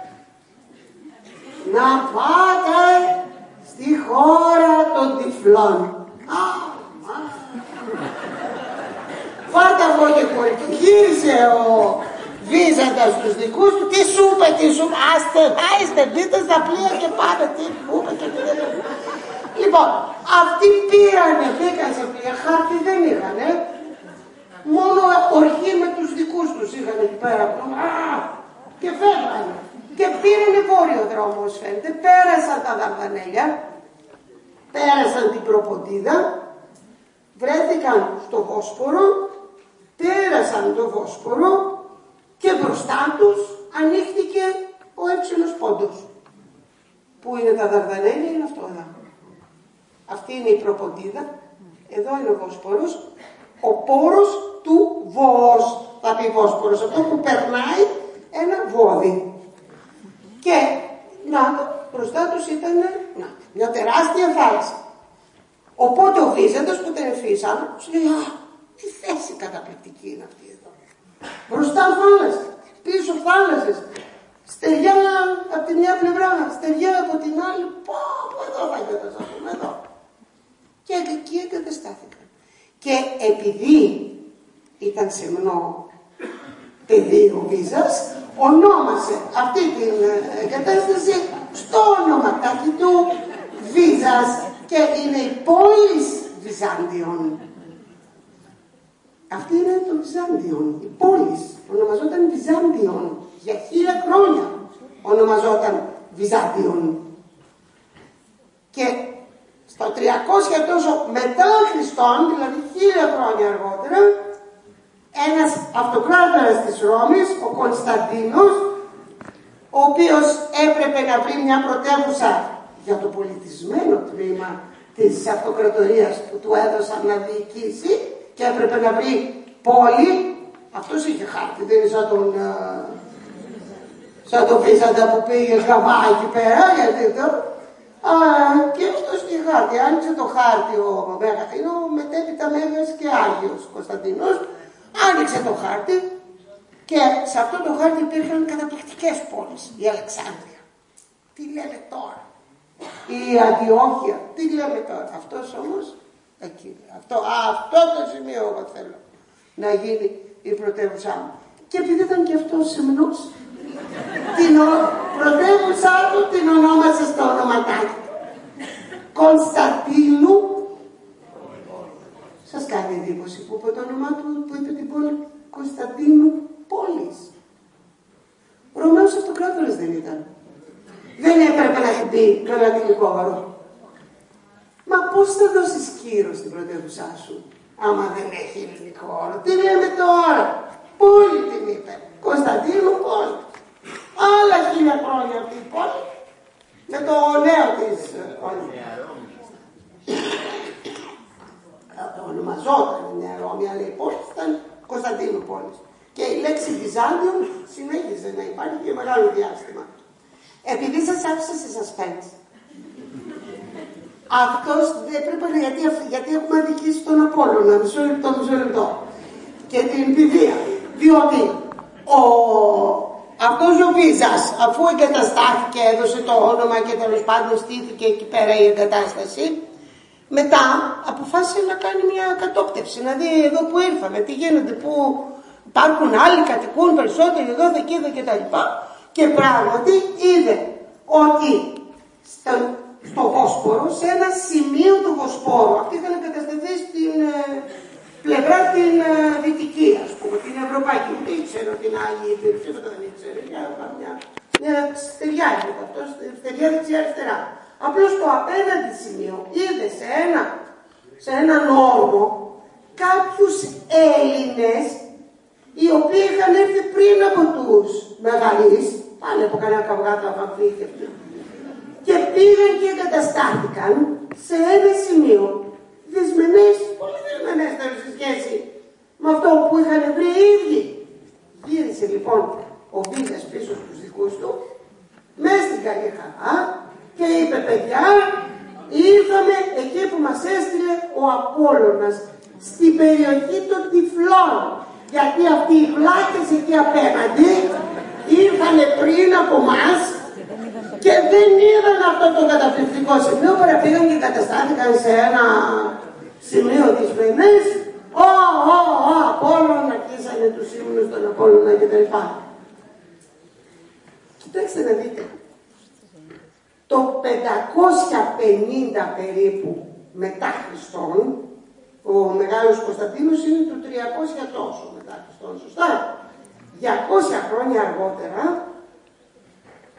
να πάτε στη χώρα των τυφλών. Α, α. Φάτα από και χωρίς. Γύρισε ο Βίζαντας στους δικούς του. Τι σου είπε, τι σου είπε. Άστε, άστε, μπείτε στα πλοία και πάτε. Τι μου είπε και τι δεν είπε. Λοιπόν, αυτοί πήρανε, μπήκαν σε πλοία, χάρτη δεν είχανε. Μόνο ορχή με τους δικούς τους είχαν εκεί πέρα. Α, και φεύγανε. και πήρανε βόρειο δρόμο, ως φαίνεται, πέρασαν τα Δαρδανέλια, πέρασαν την Προποντίδα, βρέθηκαν στο Βόσπορο, πέρασαν το Βόσπορο και μπροστά τους ανοίχθηκε ο Εύξηνος Πόντος. Πού είναι τα Δαρδανέλια? Είναι αυτό εδώ. Αυτή είναι η Προποντίδα, εδώ είναι ο Βόσπορος, ο πόρος του Βοός, θα πει Βόσπορος, αυτό που περνάει ένα βόδι. Και να, μπροστά τους ήταν να, μια τεράστια θάλασσα. Οπότε ο Βίζαντος που τον εφήσαν, σου λέει, α, τι θέση καταπληκτική είναι αυτή εδώ. Μπροστά θάλασσα, πίσω θάλασσες, στεριά από τη μια πλευρά, στεριά από την άλλη, πω, πω, εδώ θα εγκατασταθούμε, εδώ. Και εκεί εγκαταστάθηκαν. Και επειδή ήταν σεμνό παιδί ο Βίζας, ονόμασε αυτή την εγκατάσταση στο ονοματάκι του Βίζας και είναι η πόλη Βυζάντιον. Αυτή είναι το Βυζάντιον, η πόλη. Ονομαζόταν Βυζάντιον. Για χίλια χρόνια ονομαζόταν Βυζάντιον. Και στο τριακόσια τόσο μετά Χριστόν, δηλαδή χίλια χρόνια αργότερα, ένας αυτοκράτορας της Ρώμης, ο Κωνσταντίνος, ο οποίος έπρεπε να βρει μια πρωτεύουσα για το πολιτισμένο τμήμα της αυτοκρατορίας που του έδωσαν να διοικήσει και έπρεπε να βρει πόλη. Αυτός είχε χάρτη, δεν είναι σαν τον, σαν τον Βίζαντα που πήγε γαμά εκεί πέρα, γιατί το, α, και αυτός είχε χάρτη. Άνοιξε το χάρτη ο Μέγας, είναι ο μετέπειτα Μέγας και Άγιος Κωνσταντίνος. Άνοιξε το χάρτη και σε αυτό το χάρτη υπήρχαν καταπληκτικές πόλεις. Η Αλεξάνδρεια, τι λέμε τώρα, η Αντιόχεια, τι λέμε τώρα. Αυτός όμως εκεί, αυτό, αυτό το σημείο εγώ θέλω να γίνει η πρωτεύουσά μου. Και επειδή ήταν και αυτός σεμνός, την πρωτεύουσά του την ονόμασε στο ονοματάκι Κωνσταντίνου. Σας κάνει εντύπωση που είπε το όνομά του, που είπε την πόλη Κωνσταντίνου πόλης. Ρωμαίος αυτοκράτορας δεν ήταν. Δεν έπρεπε να την πει τον λατινικό όρο. Μα πώς θα δώσεις κύρος στην πρωτεύουσά σου, άμα δεν έχει ελληνικό όρο? Τι λέμε τώρα? Πόλη την είπε. Κωνσταντίνου πόλη. Άλλα χίλια χρόνια αυτή η πόλη με το νέο της όνομα. Ονομαζόταν η Νέα Ρώμη, αλλά η πόλη ήταν Κωνσταντίνου πόλης. Και η λέξη Βυζάντιον συνέχιζε να υπάρχει για μεγάλο διάστημα. Επειδή σας άφησα σε suspense, αυτός δεν πρέπει να, γιατί, γιατί έχουμε αδικήσει τον Απόλλωνα, μισό λεπτό, μισό λεπτό, και την Πηδία. Διότι ο, αυτός ο Βίζας, αφού εγκαταστάθηκε, έδωσε το όνομα και τέλος πάντων στήθηκε εκεί πέρα η εγκατάσταση, μετά αποφάσισε να κάνει μια κατόπτευση, να δει εδώ που ήρθαμε, τι γίνεται, που υπάρχουν άλλοι, κατοικούν περισσότεροι εδώ, δεκίδα κτλ. Και πράγματι είδε ότι στο, στο Βόσπορο, σε ένα σημείο του Βοσπόρου, αυτοί είχαν εγκατασταθεί στην ε, πλευρά την ε, δυτική, ας πούμε, την ευρωπαϊκή. Δεν ήξερε ότι είναι άλλη τίποτα δεν ήξερε, μια, μια, μια στεριά είναι αυτό, στεριά δεξιά-αριστερά. Απλώς το απέναντι σημείο είδε σε ένα, σε έναν όρμο κάποιους Έλληνες οι οποίοι είχαν έρθει πριν από τους Μεγαλείς, πάλι από κανένα καυγάτο αφαμφίχευτο, και πήγαν και εγκαταστάθηκαν σε ένα σημείο δυσμενές, πολύ δυσμενέστερο σε σχέση με αυτό που είχαν βρει οι ίδιοι. Γύρισε λοιπόν ο Βίζας πίσω στους δικούς του, μέσα στην καλή χαρά, και είπε, παιδιά, ήρθαμε εκεί που μας έστειλε ο Απόλλωνας, στην περιοχή των Τυφλών, γιατί αυτοί οι βλάκες εκεί απέναντι ήρθανε πριν από μας και δεν είδαν αυτό το καταπληκτικό σημείο, παρά πήγαν και καταστάθηκαν σε ένα σημείο της Βενές. Ω, ω, ω, Απόλλωνα, αρχίσανε τους ύμνους των Απόλλωνα κτλ. Κοιτάξτε να δείτε. Το πεντακόσια πενήντα περίπου μετά Χριστόν, ο Μεγάλος Κωνσταντίνος είναι το τριακόσια τόσο μετά Χριστόν, σωστά. διακόσια χρόνια αργότερα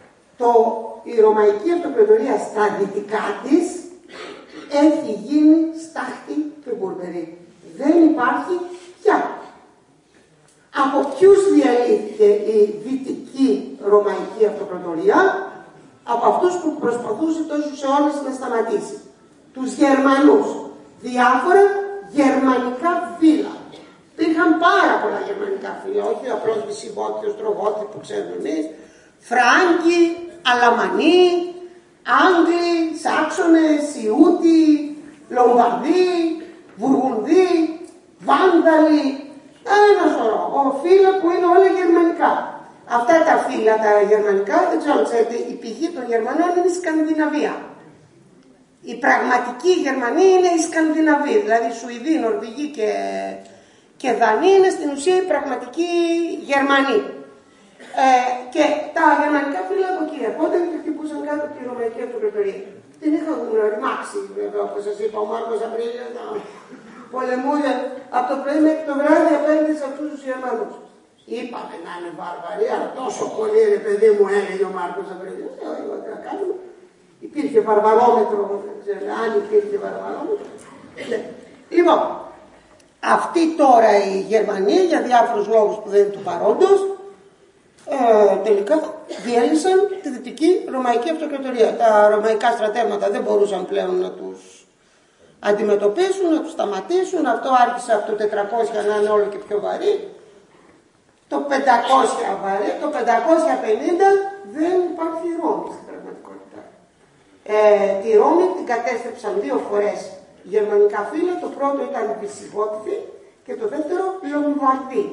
το, η Ρωμαϊκή Αυτοκρατορία στα δυτικά της έχει γίνει στάχτη και μπουρμπερί. Δεν υπάρχει πια. Από ποιους διαλύθηκε η Δυτική Ρωμαϊκή Αυτοκρατορία? Από αυτούς που προσπαθούσε τόσους αιώνες να σταματήσει. Τους Γερμανούς. Διάφορα γερμανικά φύλλα. Υπήρχαν πάρα πολλά γερμανικά φύλλα, όχι απλώς Βυσιγότοι, Οστρογότοι που ξέρουμε εμείς. Φράγκοι, Αλαμανοί, Άγγλοι, Σάξονες, Ιούτοι, Λομβαρδοί, Βουργουνδοί, Βάνδαλοι, ένα σωρό, φύλλα που είναι όλα γερμανικά. Αυτά τα φύλλα τα γερμανικά, δεν ξέρω, ξέρετε, η πηγή των Γερμανών είναι η Σκανδιναβία. Η πραγματική Γερμανία είναι η Σκανδιναβία, δηλαδή Σουηδοί, Νορβηγοί και, και Δανείοι είναι στην ουσία οι πραγματικοί Γερμανοί. Ε, και τα γερμανικά φύλλα από εκεί ερχόνταν και χτυπούσαν κάτω από τη Ρωμαϊκή Αυτοκρατορία. Την είχαν ρημάξει, βέβαια, όπως σας είπα, ο Μάρκος Απρίλιος να πολεμούσε από το πρωί μέχρι το βράδυ απέναντι σε αυτούς τους Γερμανούς. Είπαμε να είναι βάρβαροι, αλλά τόσο πολύ ρε παιδί μου, έλεγε ο Μάρκος Απρίλιος. Ε, εγώ τι να κάνουμε. Υπήρχε βαρβαρόμετρο, δεν ξέρω αν υπήρχε βαρβαρόμετρο. Ναι. Λοιπόν, αυτοί τώρα οι Γερμανοί, για διάφορους λόγους που δεν είναι του παρόντος, Ε, τελικά διέλυσαν τη Δυτική Ρωμαϊκή Αυτοκρατορία. Τα ρωμαϊκά στρατεύματα δεν μπορούσαν πλέον να τους αντιμετωπίσουν, να τους σταματήσουν. Αυτό άρχισε από το τετρακόσια να είναι όλο και πιο βαρύ. Το πεντακόσια βαρύ, το πεντακόσια πενήντα δεν υπάρχει Ρώμη στην πραγματικότητα. Ε, τη Ρώμη την κατέστρεψαν δύο φορές γερμανικά φύλλα. Το πρώτο ήταν Βυσιγότοι και το δεύτερο Λομβαρδοί.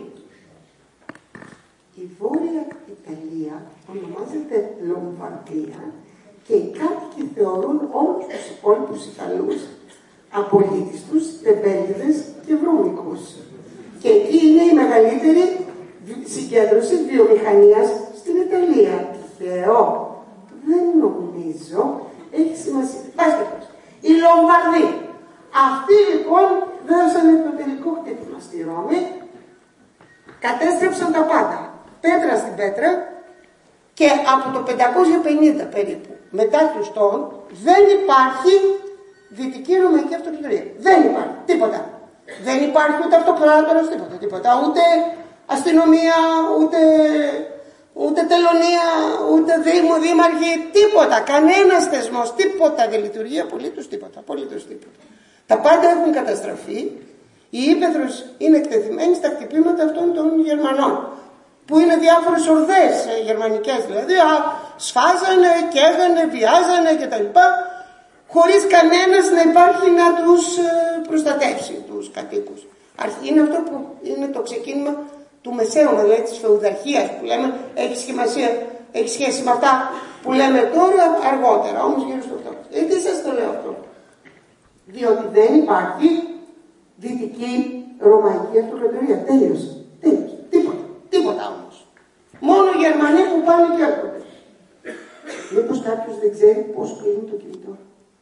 Η Βόρεια Ιταλία ονομάζεται Λομβαρδία και οι κάτοικοι θεωρούν όλους τους υπόλοιπους Ιταλούς απολύτες τους, τεμπέληδες και βρώμικους. Και εκεί είναι η μεγαλύτερη συγκέντρωση βιομηχανίας στην Ιταλία. Θεό, δεν νομίζω, έχει σημασία. Πάστε, οι Λομβαρδοί. Αυτοί λοιπόν δώσανε το τελικό χτύπημα στη Ρώμη, κατέστρεψαν τα πάντα. Πέτρα στην πέτρα και από το πεντακόσια πενήντα περίπου μετά Χριστόν δεν υπάρχει Δυτική Ρωμαϊκή Αυτοκρατορία. Δεν υπάρχει τίποτα. Δεν υπάρχει ούτε αυτοκράτορας, τίποτα, τίποτα. Ούτε αστυνομία, ούτε, ούτε τελωνία, ούτε δήμο, δήμαρχοι, τίποτα. Κανένας θεσμός, τίποτα δεν λειτουργεί, απολύτως τίποτα, απολύτως τίποτα. Τα πάντα έχουν καταστραφεί. Η ύπαιθρος είναι εκτεθειμένη στα χτυπήματα αυτών των Γερμανών, που είναι διάφορες ορδές ε, γερμανικές, δηλαδή α, σφάζανε, καίγανε, βιάζανε κτλ. Χωρίς κανένας να υπάρχει να τους ε, προστατεύσει τους κατοίκους. Είναι αυτό που είναι το ξεκίνημα του μεσαίωνα, δηλαδή της φεουδαρχίας που λέμε, έχει, σημασία, έχει σχέση με αυτά που λέμε τώρα αργότερα, όμως γύρω στο αυτό. Ε, τι σας το λέω αυτό? Διότι δεν υπάρχει Δυτική Ρωμαϊκή Αυτοκρατορία. Τέλειωσε. Τέλειωσε. Τίποτα. Τίποτα όμως. Μόνο οι Γερμανοί που πάνε και έρχονται. Μήπως κάποιος δεν ξέρει πώς κλείνει το κινητό?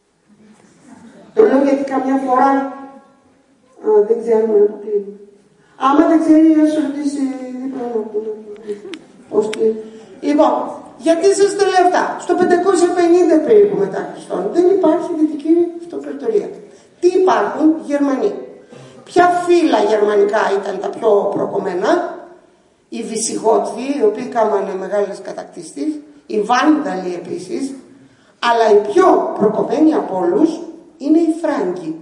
Το λέω γιατί καμιά φορά α, δεν ξέρουμε να το κλείνει. Άμα δεν ξέρει, να σου ρωτήσει δίπλα να το πώς κλείνει. Λοιπόν, γιατί σας το λέω αυτά? Στο πεντακόσια πενήντα περίπου μετά Χριστόν δεν υπάρχει Δυτική Αυτοκρατορία. Τι υπάρχουν? Γερμανοί. Ποια φύλλα γερμανικά ήταν τα πιο προκομμένα? Οι Βυσιγότοι, οι οποίοι κάμανε μεγάλες κατακτήσεις, οι Βάνδαλοι επίσης, αλλά οι πιο προκομμένοι από όλους είναι οι Φράγκοι.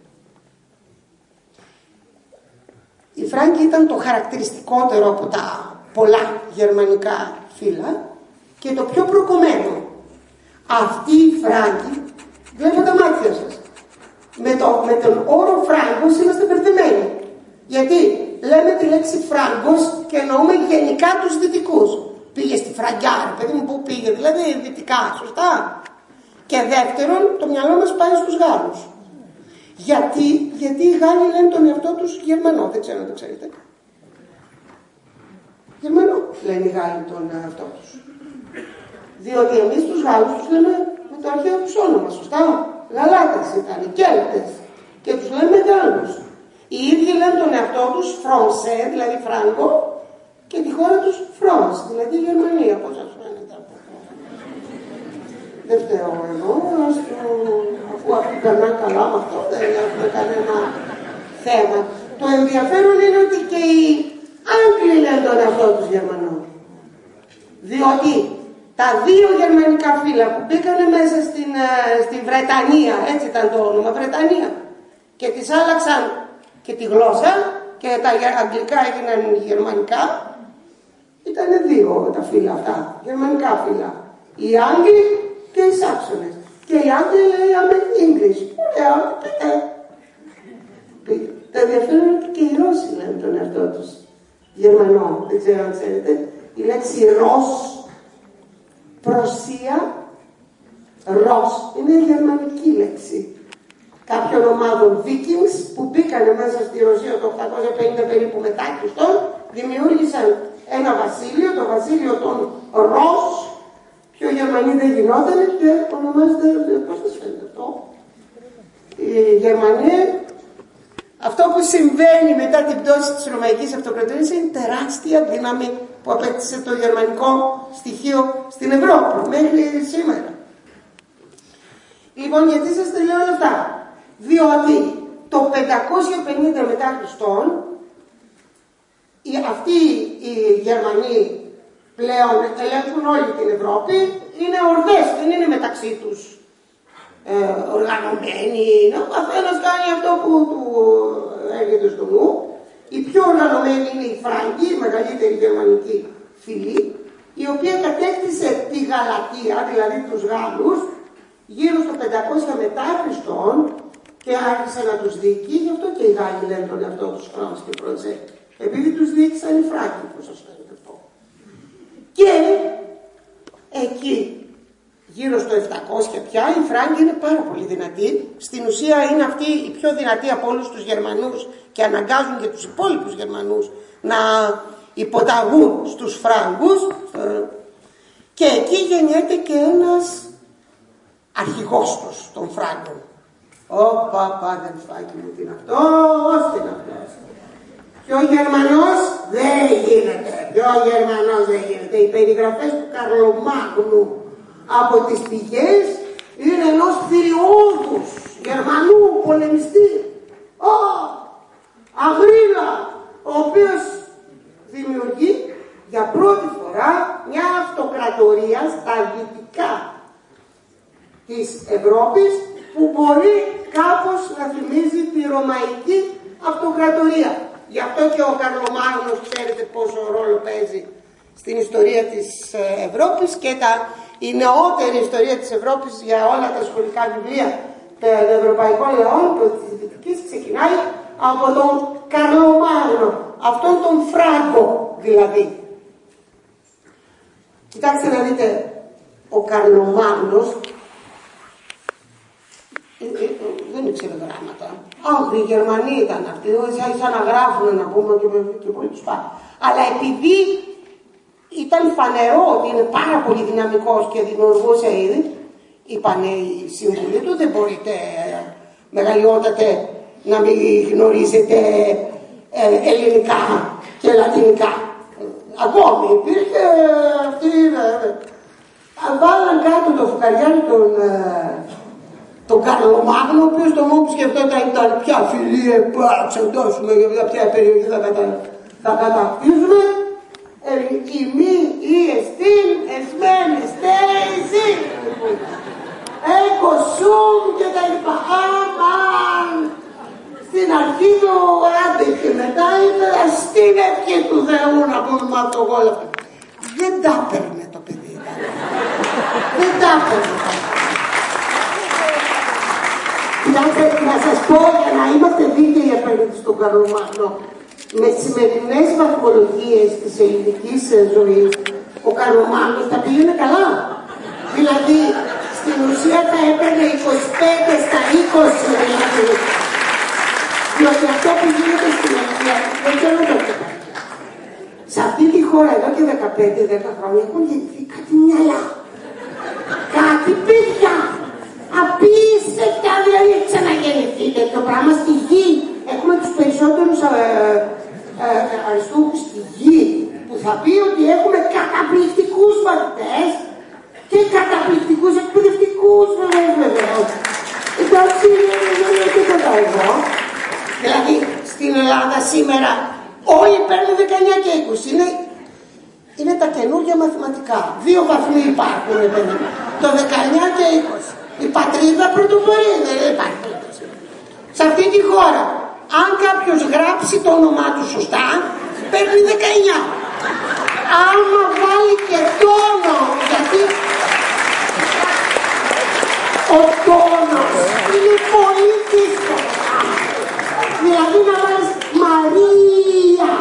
Οι Φράγκοι ήταν το χαρακτηριστικότερο από τα πολλά γερμανικά φύλλα και το πιο προκομμένο. Αυτοί οι Φράγκοι, βλέπω τα μάτια σας, με, το, με τον όρο Φράγκος είμαστε μπερδεμένοι. Γιατί λέμε τη λέξη Φράγκος και εννοούμε γενικά τους δυτικούς. Πήγε στη Φραγκιά, παιδί μου, πού πήγε, δηλαδή δυτικά, σωστά. Και δεύτερον, το μυαλό μας πάει στους Γάλλους. Γιατί, γιατί οι Γάλλοι λένε τον εαυτό τους Γερμανό, δεν ξέρω αν το ξέρετε. Γερμανό λένε οι Γάλλοι τον εαυτό τους. Διότι εμείς τους Γάλλους τους λέμε με το αρχαίο τους όνομα, σωστά. Γαλάτες ήταν, οι Κέλτες. Και τους λέμε Γάλλους. Οι ίδιοι λένε τον εαυτό τους Φρόνσε, δηλαδή Φράγκο, και τη χώρα τους France, δηλαδή η Γερμανία, πώς σας φαίνεται από Δεν φταίω εγώ, αφού αυτοί περνάνε καλά με αυτό, δεν έχουμε κανένα θέμα. Το ενδιαφέρον είναι ότι και οι Άγγλοι λένε τον εαυτό τους Γερμανό. Διότι τα δύο γερμανικά φύλλα που μπήκανε μέσα στην, στην Βρετανία, έτσι ήταν το όνομα, Βρετανία, και τις άλλαξαν και τη γλώσσα και τα αγγλικά έγιναν γερμανικά, ήταν δύο τα φύλλα αυτά, γερμανικά φύλλα. Οι Άγγλοι και οι Σάξονες. Και οι Άγγλοι λέγαμε English. Λέω, πείτε. Το ενδιαφέρον είναι ότι και οι Ρώσοι λένε τον εαυτό τους Γερμανό. Δεν ξέρω αν ξέρετε. Η λέξη Ρος, Προσία, Ρος, είναι η γερμανική λέξη. Κάποιων ομάδων Vikings που μπήκανε μέσα στη Ρωσία το οκτακόσια πενήντα περίπου μετά Χριστόν, δημιούργησαν ένα βασίλειο, το βασίλειο των Ρος. Πιο Γερμανοί δεν γινόταν και ονομάζεται, πώς θα σου φαίνεται αυτό. Η Γερμανία, αυτό που συμβαίνει μετά την πτώση της Ρωμαϊκής Αυτοκρατορίας είναι τεράστια δύναμη που απέκτησε το γερμανικό στοιχείο στην Ευρώπη μέχρι σήμερα. Λοιπόν, γιατί σας τα λέω όλα αυτά? Διότι το πεντακόσια πενήντα μετά Χριστόν αυτοί οι Γερμανοί πλέον ελέγχουν όλη την Ευρώπη, είναι ορδές, δεν είναι μεταξύ τους ε, οργανωμένοι, ο καθένας κάνει αυτό που του έρχεται στο νου. Οι πιο οργανωμένοι είναι οι Φράγκοι, η μεγαλύτερη γερμανική φυλή, η οποία κατέκτησε τη Γαλατία, δηλαδή τους Γάλλους, γύρω στο πεντακόσια μετά Χριστόν και άρχισε να τους διοικεί, γι' αυτό και οι Γάλλοι λένε τον εαυτό τους Φράνς και Προτζέ, επειδή τους διοίκησαν οι Φράγκοι, που σας φαίνεται αυτό. Και εκεί, γύρω στο επτακόσια πια, οι Φράγκοι είναι πάρα πολύ δυνατοί. Στην ουσία είναι αυτοί οι πιο δυνατοί από όλους τους Γερμανούς και αναγκάζουν και τους υπόλοιπους Γερμανούς να υποταγούν στους Φράγκους. Και εκεί γεννιέται και ένας αρχηγός τους των Φράγκων. Ω παπά, αδελφάκι μου, τι είναι αυτό, τι είναι αυτό. Και ο Γερμανός δεν γίνεται. Και ο Γερμανός δεν γίνεται. Οι περιγραφές του Καρλομάγνου από τις πηγές είναι ενός θηριώδους Γερμανού πολεμιστή. Ω, Αγρίλα, ο οποίος δημιουργεί για πρώτη φορά μια αυτοκρατορία στα δυτικά της Ευρώπης που μπορεί κάπως να θυμίζει τη Ρωμαϊκή Αυτοκρατορία. Γι' αυτό και ο Καρλομάγνος, ξέρετε πόσο ρόλο παίζει στην ιστορία της Ευρώπης, και τα, η νεότερη ιστορία της Ευρώπης για όλα τα σχολικά βιβλία των ευρωπαϊκών λαών της Δυτικής ξεκινάει από τον Καρλομάγνο, αυτόν τον Φράγκο δηλαδή. Κοιτάξτε να δείτε, ο Καρλομάγνος δεν ήξερε γράμματα. Όχι, οι Γερμανοί ήταν αυτοί, ήσαν να γράφουν, να πούμε, και, και πολύ τους πάει. Αλλά επειδή ήταν φανερό ότι είναι πάρα πολύ δυναμικός και δημιουργούσε ήδη, είπαν οι σύμβουλοι του, δεν μπορείτε μεγαλειότατε να μην γνωρίζετε ε, ελληνικά και λατινικά. Ακόμη υπήρχε αυτοί, ε, βάλαν κάτω το φουκαριάνι τον ε, τον Καρλομάγνο, ο οποίος το μόνο που σκεφτόταν ήταν ποια φυλή εξοντώσουμε, για ποια περιοχή θα, κατα... θα κατακτήσουμε. Η μη ή εστίν, εσμέν, εστέιση, εκοσούμ και τα λοιπά. Αμάν! Στην αρχή το άντεχε, μετά είπε στην ευχή του Θεού να πούμε με αυτό όλα. Δεν τα έπαιρνε το παιδί. Δεν τα έπαιρνε. Κοιτάξτε, να σας πω, για να είμαστε δίκαιοι απέναντι στον Καρλομάγνο, με τις σημερινές βαθμολογίες της ελληνικής ζωής, ο Καρλομάγνος τα πήγαινε καλά. Δηλαδή, στην ουσία θα έπαιρνε είκοσι πέντε στα είκοσι, δηλαδή. Διότι αυτό που γίνεται στην Ελλάδα, δεν ξέρω το τι. Σε αυτή τη χώρα εδώ και δεκαπέντε δέκα χρόνια έχουν γεννηθεί κάτι μυαλά. Κάτι παιδιά. Απίστευτα, δηλαδή έχει ξαναγεννηθεί τέτοιο πράγμα στη γη. Έχουμε τους περισσότερους ε, ε, ε, αριστούχους στη γη, που θα πει ότι έχουμε καταπληκτικούς μαθητές και καταπληκτικούς εκπαιδευτικούς. ήξερα εγώ, δηλαδή στην Ελλάδα σήμερα όλοι παίρνουν δεκαεννιά και είκοσι. Είναι, είναι τα καινούργια μαθηματικά. Δύο βαθμοί υπάρχουν, παιδί. Το δεκαεννιά και είκοσι. Η πατρίδα πρωτοπορεί, δεν υπάρχει. Σε αυτή τη χώρα, αν κάποιος γράψει το όνομά του σωστά, παίρνει δεκαεννιά. Άμα βάλει και τόνο, γιατί ο τόνος είναι πολύ δύσκολο. Δηλαδή να βάλεις Μαρία,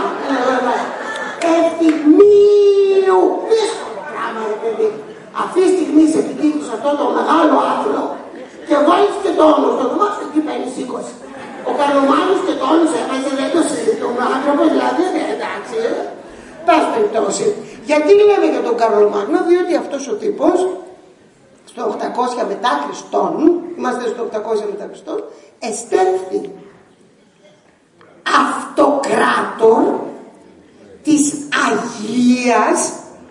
ευθυμίου, δύσκολο πράγμα, ρε παιδί. Αυτή τη στιγμή σε επιτύχεις αυτό το μεγάλο άθλο και βάλεις και τόνο στο όνομά σου, εκεί παίρνεις είκοσι. Ο Καρλομάγνος και τόνος έβαζε, δεν το συζητούμε, άνθρωπο δηλαδή, εντάξει, πας περιπτώσει. Γιατί λέμε για τον Καρλομάγνο, διότι αυτός ο τύπος στο οκτακόσια μετά Χριστόν, είμαστε στο οκτακόσια μετά Χριστόν, εστέφθη αυτοκράτορ της Αγίας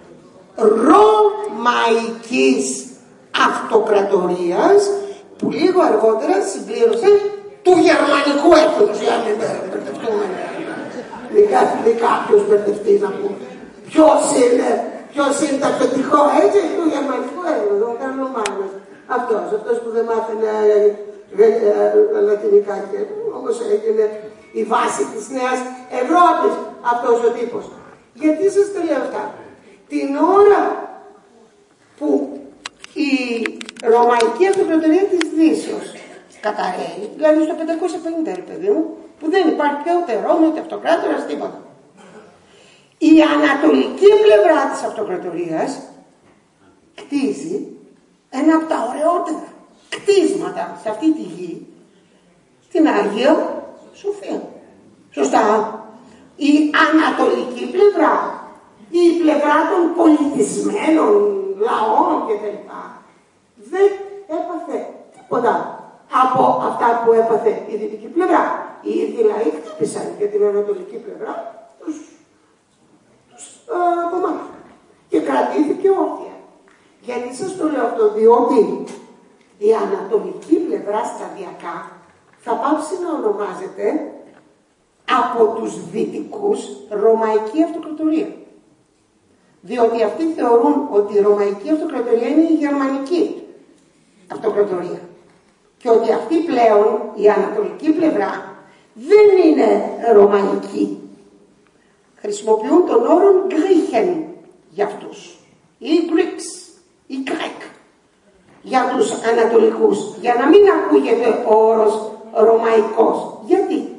Ρωμαϊκής Αυτοκρατορίας, που λίγο αργότερα συμπλήρωσε του γερμανικού έθνους, για να μην μπερδευτούμε. Μην κάποιος μπερδευτεί να πούμε ποιος είναι, ποιος είναι το θετικό έτσι του γερμανικού έθνους, ο Καρλομάγνος. Αυτός, αυτός που δεν μάθαινε λατινικά και όμως έγινε η βάση της Νέας Ευρώπης αυτός ο τύπος. Γιατί σας τα λέω αυτά? Την ώρα που η Ρωμαϊκή Αυτοκρατορία της Δύσεως καταραίει, δηλαδή στο πεντακόσια πενήντα, παιδί μου, που δεν υπάρχει ούτε Ρώμη, ούτε αυτοκράτορας, τίποτα. Η ανατολική πλευρά της αυτοκρατορίας κτίζει ένα από τα ωραιότερα κτίσματα σε αυτή τη γη, την Αγία Σοφία. Σωστά. Η ανατολική πλευρά, η πλευρά των πολιτισμένων λαών κτλ. δεν έπαθε τίποτα από αυτά που έπαθε η δυτική πλευρά. Οι ίδιοι λαοί χτύπησαν για την ανατολική πλευρά τους, τους κομμάτια και κρατήθηκε όρθια. Γιατί σας το λέω αυτό? Διότι η ανατολική πλευρά σταδιακά θα πάψει να ονομάζεται από τους δυτικούς Ρωμαϊκή Αυτοκρατορία. Διότι αυτοί θεωρούν ότι η Ρωμαϊκή Αυτοκρατορία είναι η Γερμανική Αυτοκρατορία. Και ότι αυτή πλέον, η ανατολική πλευρά, δεν είναι Ρωμαϊκή. Χρησιμοποιούν τον όρο Γκρίχεν για αυτούς. Ή Greeks, ή Greek. Για τους ανατολικούς. Για να μην ακούγεται ο όρος Ρωμαϊκός. Γιατί?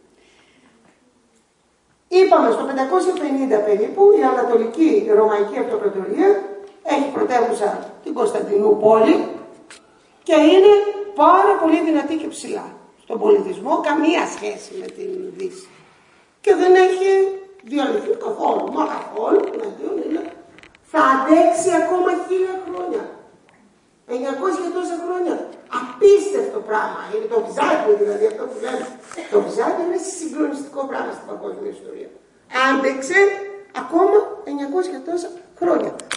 Είπαμε στο πεντακόσια πενήντα περίπου η Ανατολική Ρωμαϊκή Αυτοκρατορία έχει πρωτεύουσα την Κωνσταντινούπολη και είναι πάρα πολύ δυνατή και ψηλά. Στον πολιτισμό καμία σχέση με την Δύση. Και δεν έχει διαλυθεί καθόλου, μα καθόλου, είναι. Θα αντέξει ακόμα χίλια χρόνια. εννιακόσια και τόσα χρόνια. Απίστευτο πράγμα. Είναι το Βυζάντιο, δηλαδή αυτό που λέμε. Το Βυζάντιο είναι συγκλονιστικό πράγμα στην παγκόσμια ιστορία. Άντεξε ακόμα εννιακόσια και τόσα χρόνια.